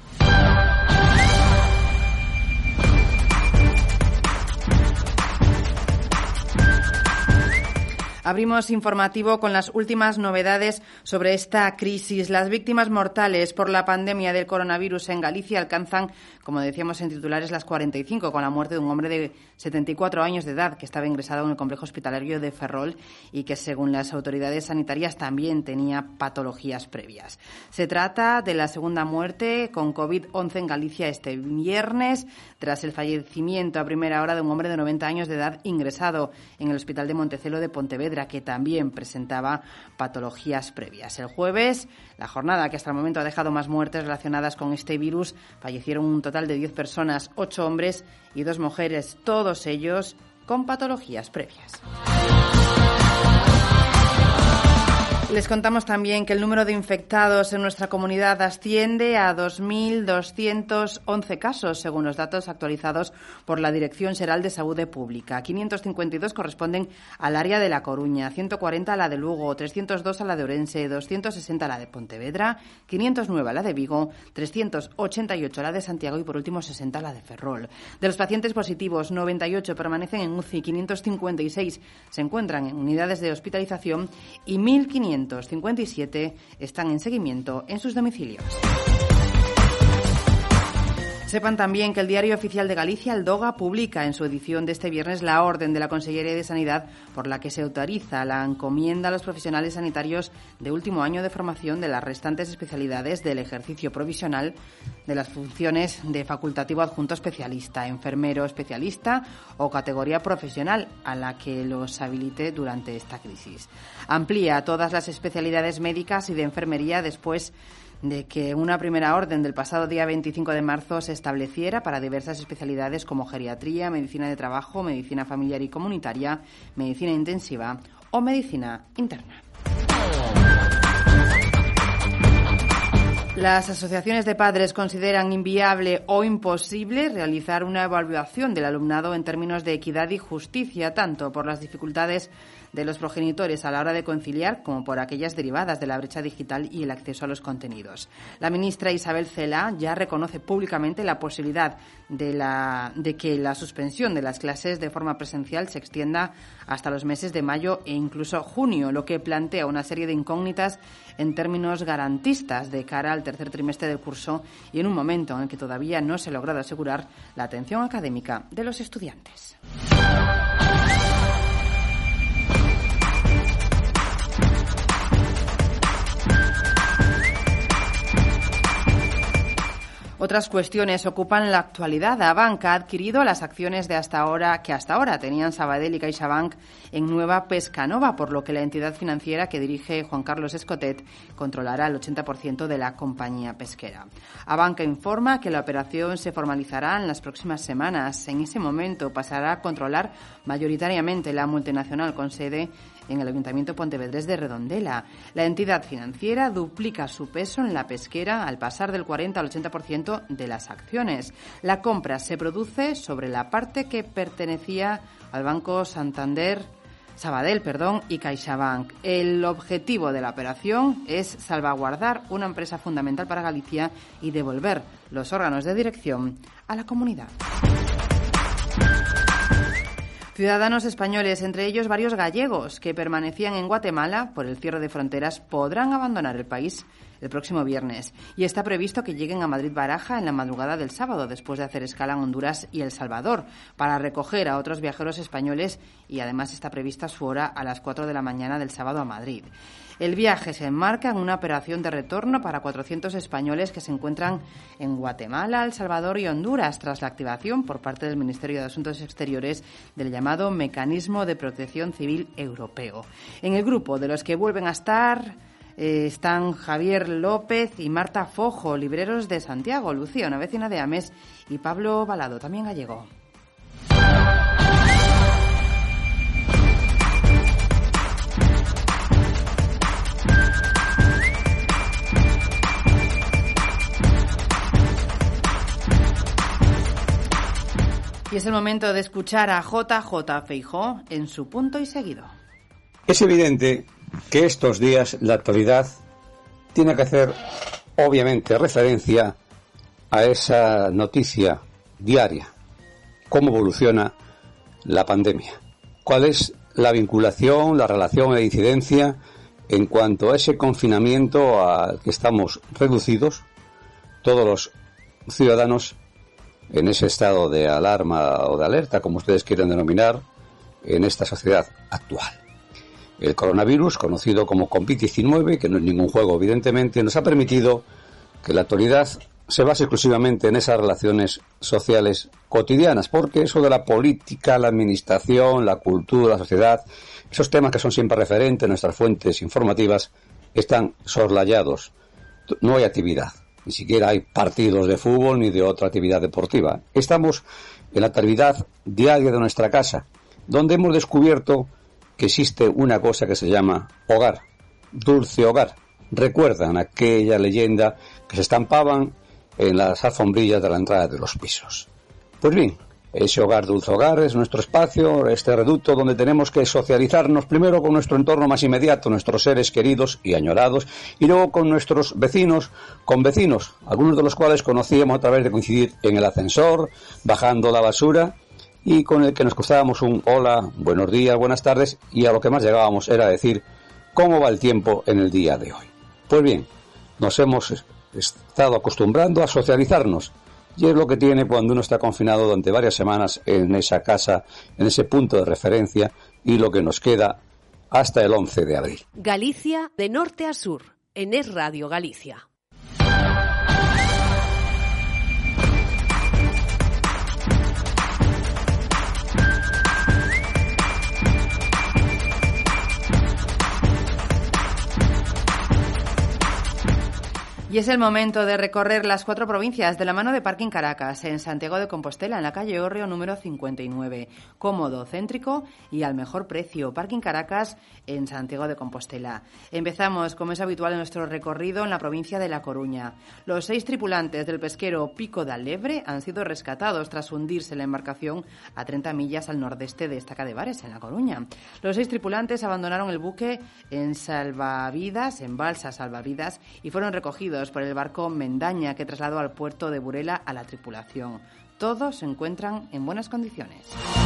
Abrimos informativo con las últimas novedades sobre esta crisis. Las víctimas mortales por la pandemia del coronavirus en Galicia alcanzan, como decíamos en titulares, las 45, con la muerte de un hombre de 74 años de edad que estaba ingresado en el complejo hospitalario de Ferrol y que, según las autoridades sanitarias, también tenía patologías previas. Se trata de la segunda muerte con COVID-19 en Galicia este viernes, tras el fallecimiento a primera hora de un hombre de 90 años de edad ingresado en el Hospital de Montecelo de Pontevedra, que también presentaba patologías previas. El jueves, la jornada que hasta el momento ha dejado más muertes relacionadas con este virus, fallecieron un total de 10 personas, 8 hombres y 2 mujeres, todos ellos con patologías previas. Les contamos también que el número de infectados en nuestra comunidad asciende a 2.211 casos, según los datos actualizados por la Dirección Xeral de Saúde Pública. 552 corresponden al área de La Coruña, 140 a la de Lugo, 302 a la de Ourense, 260 a la de Pontevedra, 509 a la de Vigo, 388 a la de Santiago y, por último, 60 a la de Ferrol. De los pacientes positivos, 98 permanecen en UCI, 556 se encuentran en unidades de hospitalización y 1.557 están en seguimiento en sus domicilios. Sepan también que el Diario Oficial de Galicia, el DOGA, publica en su edición de este viernes la orden de la Consellería de Sanidad por la que se autoriza la encomienda a los profesionales sanitarios de último año de formación de las restantes especialidades del ejercicio provisional de las funciones de facultativo adjunto especialista, enfermero especialista o categoría profesional a la que los habilite durante esta crisis. Amplía todas las especialidades médicas y de enfermería después de que una primera orden del pasado día 25 de marzo se estableciera para diversas especialidades como geriatría, medicina de trabajo, medicina familiar y comunitaria, medicina intensiva o medicina interna. Las asociaciones de padres consideran inviable o imposible realizar una evaluación del alumnado en términos de equidad y justicia, tanto por las dificultades de los progenitores a la hora de conciliar como por aquellas derivadas de la brecha digital y el acceso a los contenidos. La ministra Isabel Cela ya reconoce públicamente la posibilidad de que la suspensión de las clases de forma presencial se extienda hasta los meses de mayo e incluso junio, lo que plantea una serie de incógnitas en términos garantistas de cara al tercer trimestre del curso y en un momento en el que todavía no se ha logrado asegurar la atención académica de los estudiantes. Otras cuestiones ocupan la actualidad. Abanc ha adquirido las acciones que hasta ahora tenían Sabadell y CaixaBank en Nueva Pescanova, por lo que la entidad financiera que dirige Juan Carlos Escotet controlará el 80% de la compañía pesquera. Abanc informa que la operación se formalizará en las próximas semanas. En ese momento pasará a controlar mayoritariamente la multinacional con sede en el Ayuntamiento pontevedrés de Redondela. La entidad financiera duplica su peso en la pesquera al pasar del 40 al 80% de las acciones. La compra se produce sobre la parte que pertenecía al Banco Sabadell, y CaixaBank. El objetivo de la operación es salvaguardar una empresa fundamental para Galicia y devolver los órganos de dirección a la comunidad. Ciudadanos españoles, entre ellos varios gallegos que permanecían en Guatemala por el cierre de fronteras, podrán abandonar el país el próximo viernes y está previsto que lleguen a Madrid-Baraja en la madrugada del sábado, después de hacer escala en Honduras y El Salvador, para recoger a otros viajeros españoles, y además está prevista su hora a las 4 de la mañana del sábado a Madrid. El viaje se enmarca en una operación de retorno para 400 españoles que se encuentran en Guatemala, El Salvador y Honduras, tras la activación por parte del Ministerio de Asuntos Exteriores del llamado Mecanismo de Protección Civil Europeo. En el grupo de los que vuelven a estar Están Javier López y Marta Fojo, libreros de Santiago, Lucía, una vecina de Ames, y Pablo Balado, también gallego. Y es el momento de escuchar a JJ Feijóo en su punto y seguido. Es evidente que estos días la actualidad tiene que hacer, obviamente, referencia a esa noticia diaria. Cómo evoluciona la pandemia. Cuál es la vinculación, la relación e incidencia en cuanto a ese confinamiento al que estamos reducidos, todos los ciudadanos, en ese estado de alarma o de alerta, como ustedes quieren denominar, en esta sociedad actual. El coronavirus, conocido como COVID-19, que no es ningún juego, evidentemente, nos ha permitido que la actualidad se base exclusivamente en esas relaciones sociales cotidianas, porque eso de la política, la administración, la cultura, la sociedad, esos temas que son siempre referentes en nuestras fuentes informativas, están soslayados. No hay actividad. Ni siquiera hay partidos de fútbol ni de otra actividad deportiva. Estamos en la actividad diaria de nuestra casa, donde hemos descubierto que existe una cosa que se llama hogar, dulce hogar. Recuerdan aquella leyenda que se estampaban en las alfombrillas de la entrada de los pisos. Pues bien, ese hogar, dulce hogar, es nuestro espacio, este reducto donde tenemos que socializarnos primero con nuestro entorno más inmediato, nuestros seres queridos y añorados, y luego con nuestros vecinos, con vecinos, algunos de los cuales conocíamos a través de coincidir en el ascensor, bajando la basura, y con el que nos cruzábamos un hola, buenos días, buenas tardes, y a lo que más llegábamos era decir cómo va el tiempo en el día de hoy. Pues bien, nos hemos estado acostumbrando a socializarnos, y es lo que tiene cuando uno está confinado durante varias semanas en esa casa, en ese punto de referencia, y lo que nos queda hasta el 11 de abril. Galicia de norte a sur, en Es Radio Galicia. Y es el momento de recorrer las 4 provincias de la mano de Parking Caracas, en Santiago de Compostela, en la calle Hórreo número 59. Cómodo, céntrico y al mejor precio. Parking Caracas en Santiago de Compostela. Empezamos, como es habitual en nuestro recorrido, en la provincia de La Coruña. Los 6 tripulantes del pesquero Pico da Lebre han sido rescatados tras hundirse la embarcación a 30 millas al nordeste de Estaca de Bares, en La Coruña. Los 6 tripulantes abandonaron el buque en balsa salvavidas, y fueron recogidos por el barco Mendaña, que trasladó al puerto de Burela a la tripulación. Todos se encuentran en buenas condiciones.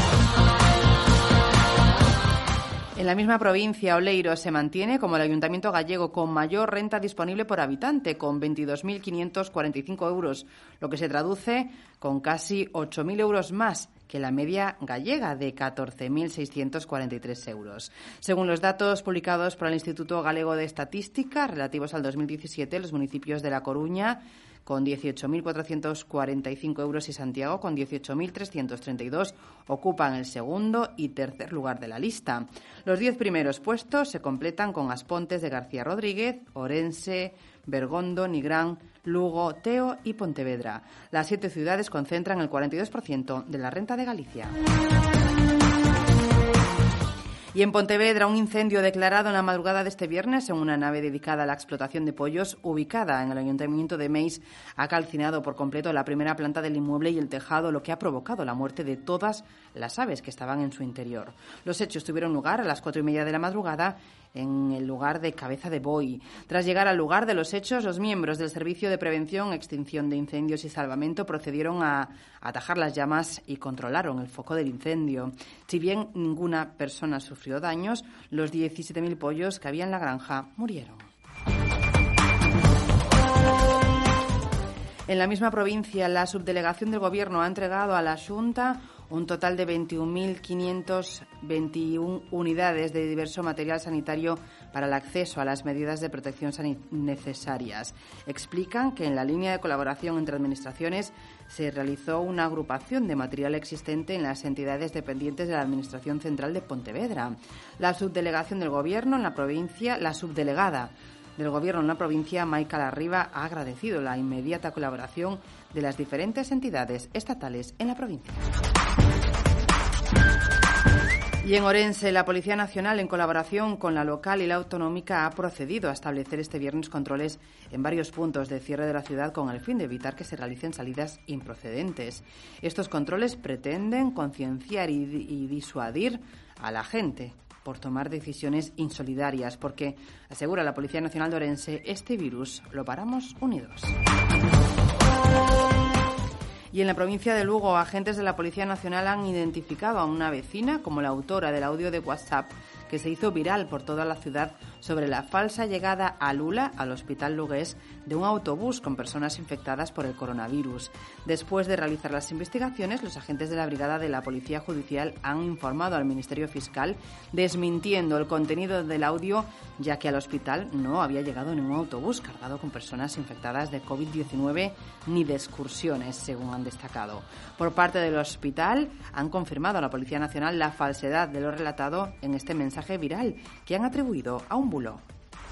En la misma provincia, Oleiro se mantiene como el ayuntamiento gallego con mayor renta disponible por habitante, con 22.545 euros, lo que se traduce con casi 8.000 euros más que la media gallega de 14.643 euros. Según los datos publicados por el Instituto Galego de Estadística relativos al 2017, los municipios de La Coruña con 18.445 euros y Santiago con 18.332 ocupan el segundo y tercer lugar de la lista. Los 10 primeros puestos se completan con Aspontes de García Rodríguez, Orense, Bergondo, Nigrán, Lugo, Teo y Pontevedra. Las 7 ciudades concentran el 42% de la renta de Galicia. Y en Pontevedra, un incendio declarado en la madrugada de este viernes en una nave dedicada a la explotación de pollos ubicada en el Ayuntamiento de Meis ha calcinado por completo la primera planta del inmueble y el tejado, lo que ha provocado la muerte de todas las aves que estaban en su interior. Los hechos tuvieron lugar a las 4:30 de la madrugada en el lugar de Cabeza de Boi. Tras llegar al lugar de los hechos, los miembros del Servicio de Prevención, Extinción de Incendios y Salvamento procedieron a atajar las llamas y controlaron el foco del incendio. Si bien ninguna persona sufrió daños, los 17.000 pollos que había en la granja murieron. En la misma provincia, la subdelegación del Gobierno ha entregado a la Xunta un total de 21.521 unidades de diverso material sanitario para el acceso a las medidas de protección necesarias. Explican que en la línea de colaboración entre administraciones se realizó una agrupación de material existente en las entidades dependientes de la Administración Central de Pontevedra. La subdelegación del Gobierno en la provincia, la subdelegada del Gobierno en la provincia, Maica Larriba, ha agradecido la inmediata colaboración de las diferentes entidades estatales en la provincia. Y en Orense, la Policía Nacional, en colaboración con la local y la autonómica, ha procedido a establecer este viernes controles en varios puntos de cierre de la ciudad con el fin de evitar que se realicen salidas improcedentes. Estos controles pretenden concienciar y disuadir a la gente por tomar decisiones insolidarias, porque, asegura la Policía Nacional de Orense, este virus lo paramos unidos. Y en la provincia de Lugo, agentes de la Policía Nacional han identificado a una vecina como la autora del audio de WhatsApp que se hizo viral por toda la ciudad sobre la falsa llegada a Lula, al hospital lugués, de un autobús con personas infectadas por el coronavirus. Después de realizar las investigaciones, los agentes de la Brigada de la Policía Judicial han informado al Ministerio Fiscal, desmintiendo el contenido del audio, ya que al hospital no había llegado ningún autobús cargado con personas infectadas de COVID-19 ni de excursiones, según han destacado. Por parte del hospital, han confirmado a la Policía Nacional la falsedad de lo relatado en este mensaje viral que han atribuido a un bulo.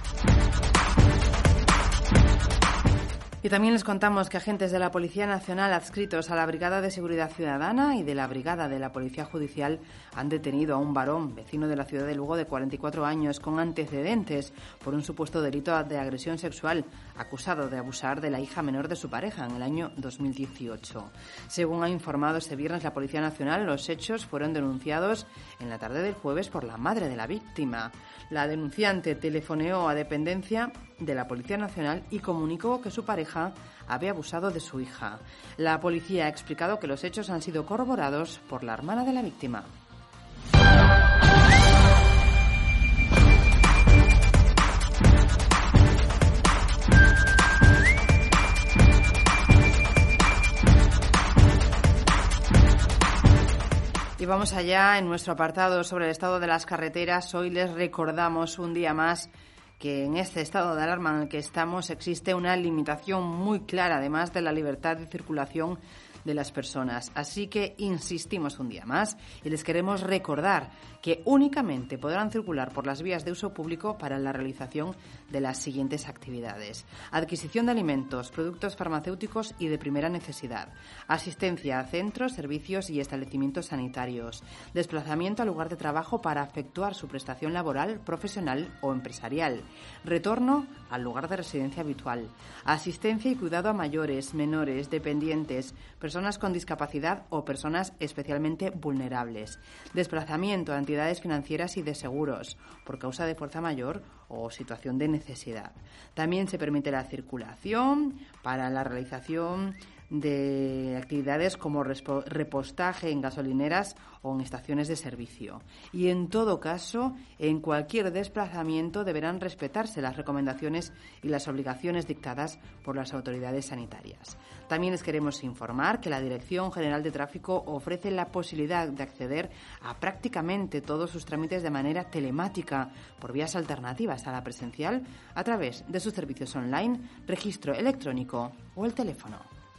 Y también les contamos que agentes de la Policía Nacional adscritos a la Brigada de Seguridad Ciudadana y de la Brigada de la Policía Judicial han detenido a un varón, vecino de la ciudad de Lugo, de 44 años, con antecedentes por un supuesto delito de agresión sexual, acusado de abusar de la hija menor de su pareja en el año 2018. Según ha informado este viernes la Policía Nacional, los hechos fueron denunciados en la tarde del jueves por la madre de la víctima. La denunciante telefoneó a dependencia de la Policía Nacional y comunicó que su pareja había abusado de su hija. La policía ha explicado que los hechos han sido corroborados por la hermana de la víctima. Y vamos allá en nuestro apartado sobre el estado de las carreteras. Hoy les recordamos un día más que en este estado de alarma en el que estamos existe una limitación muy clara, además de la libertad de circulación de las personas. Así que insistimos un día más y les queremos recordar que únicamente podrán circular por las vías de uso público para la realización de las siguientes actividades: adquisición de alimentos, productos farmacéuticos y de primera necesidad, asistencia a centros, servicios y establecimientos sanitarios, desplazamiento al lugar de trabajo para efectuar su prestación laboral, profesional o empresarial, retorno al lugar de residencia habitual, asistencia y cuidado a mayores, menores, dependientes, personas con discapacidad o personas especialmente vulnerables, desplazamiento a entidades financieras y de seguros por causa de fuerza mayor o situación de necesidad. También se permite la circulación para la realización de actividades como repostaje en gasolineras o en estaciones de servicio. Y en todo caso, en cualquier desplazamiento deberán respetarse las recomendaciones y las obligaciones dictadas por las autoridades sanitarias. También les queremos informar que la Dirección General de Tráfico ofrece la posibilidad de acceder a prácticamente todos sus trámites de manera telemática por vías alternativas a la presencial a través de sus servicios online, registro electrónico o el teléfono.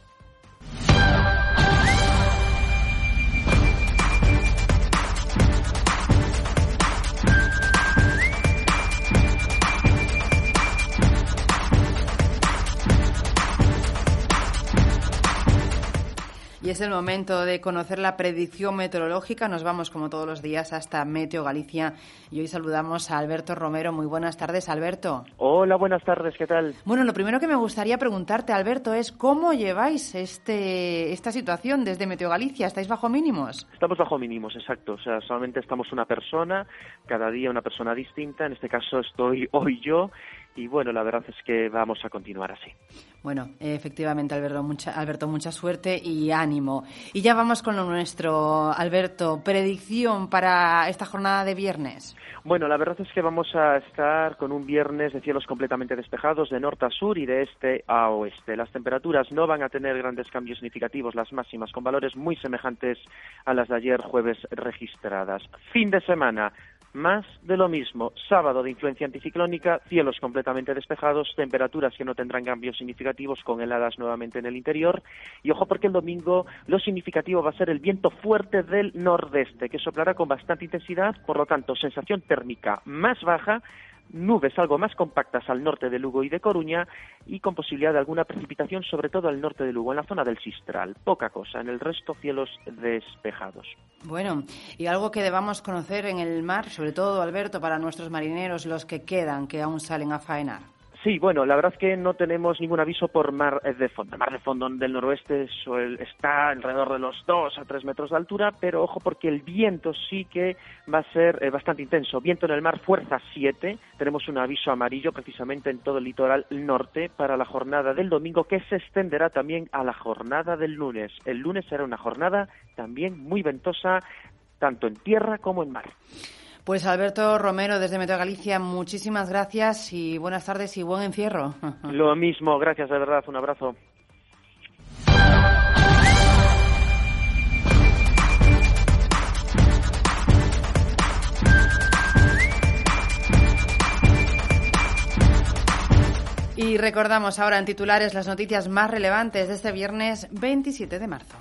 Y es el momento de conocer la predicción meteorológica. Nos vamos, como todos los días, hasta Meteo Galicia. Y hoy saludamos a Alberto Romero. Muy buenas tardes, Alberto. Hola, buenas tardes. ¿Qué tal? Bueno, lo primero que me gustaría preguntarte, Alberto, es ¿cómo lleváis esta situación desde Meteo Galicia? ¿Estáis bajo mínimos? Estamos bajo mínimos, exacto. O sea, solamente estamos una persona, cada día una persona distinta. En este caso estoy hoy yo. Y bueno, la verdad es que vamos a continuar así. Bueno, efectivamente, Alberto, mucha suerte y ánimo. Y ya vamos con lo nuestro, Alberto. Predicción para esta jornada de viernes. Bueno, la verdad es que vamos a estar con un viernes de cielos completamente despejados de norte a sur y de este a oeste. Las temperaturas no van a tener grandes cambios significativos, las máximas con valores muy semejantes a las de ayer jueves registradas. Fin de semana, más de lo mismo. Sábado de influencia anticiclónica, cielos completamente despejados, temperaturas que no tendrán cambios significativos con heladas nuevamente en el interior. Y ojo porque el domingo lo significativo va a ser el viento fuerte del nordeste, que soplará con bastante intensidad, por lo tanto sensación térmica más baja, nubes algo más compactas al norte de Lugo y de Coruña y con posibilidad de alguna precipitación, sobre todo al norte de Lugo, en la zona del Sistral. Poca cosa, en el resto cielos despejados. Bueno, y algo que debamos conocer en el mar, sobre todo, Alberto, para nuestros marineros, los que quedan, que aún salen a faenar. Sí, bueno, la verdad es que no tenemos ningún aviso por mar de fondo. El mar de fondo del noroeste está alrededor de los 2 a 3 metros de altura, pero ojo porque el viento sí que va a ser bastante intenso. Viento en el mar, fuerza 7. Tenemos un aviso amarillo precisamente en todo el litoral norte para la jornada del domingo, que se extenderá también a la jornada del lunes. El lunes será una jornada también muy ventosa, tanto en tierra como en mar. Pues Alberto Romero, desde Meteo Galicia, muchísimas gracias y buenas tardes y buen encierro. Lo mismo, gracias de verdad, un abrazo. Y recordamos ahora en titulares las noticias más relevantes de este viernes 27 de marzo.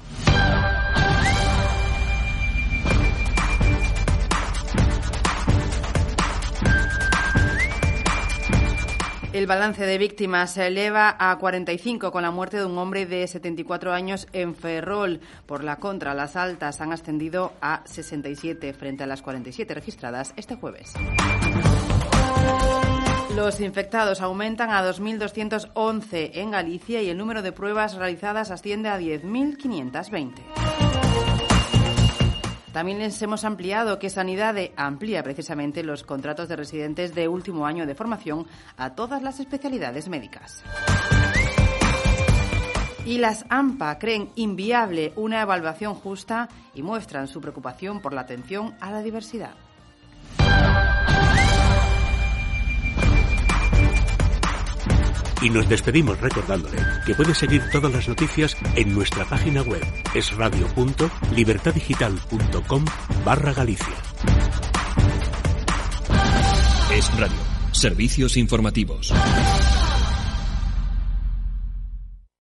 El balance de víctimas se eleva a 45 con la muerte de un hombre de 74 años en Ferrol. Por la contra, las altas han ascendido a 67 frente a las 47 registradas este jueves. Los infectados aumentan a 2.211 en Galicia y el número de pruebas realizadas asciende a 10.520. También les hemos ampliado que Sanidade amplía precisamente los contratos de residentes de último año de formación a todas las especialidades médicas. Y las AMPA creen inviable una evaluación justa y muestran su preocupación por la atención a la diversidad. Y nos despedimos recordándole que puede seguir todas las noticias en nuestra página web esradio.libertadigital.com/Galicia. Es Radio. Servicios informativos.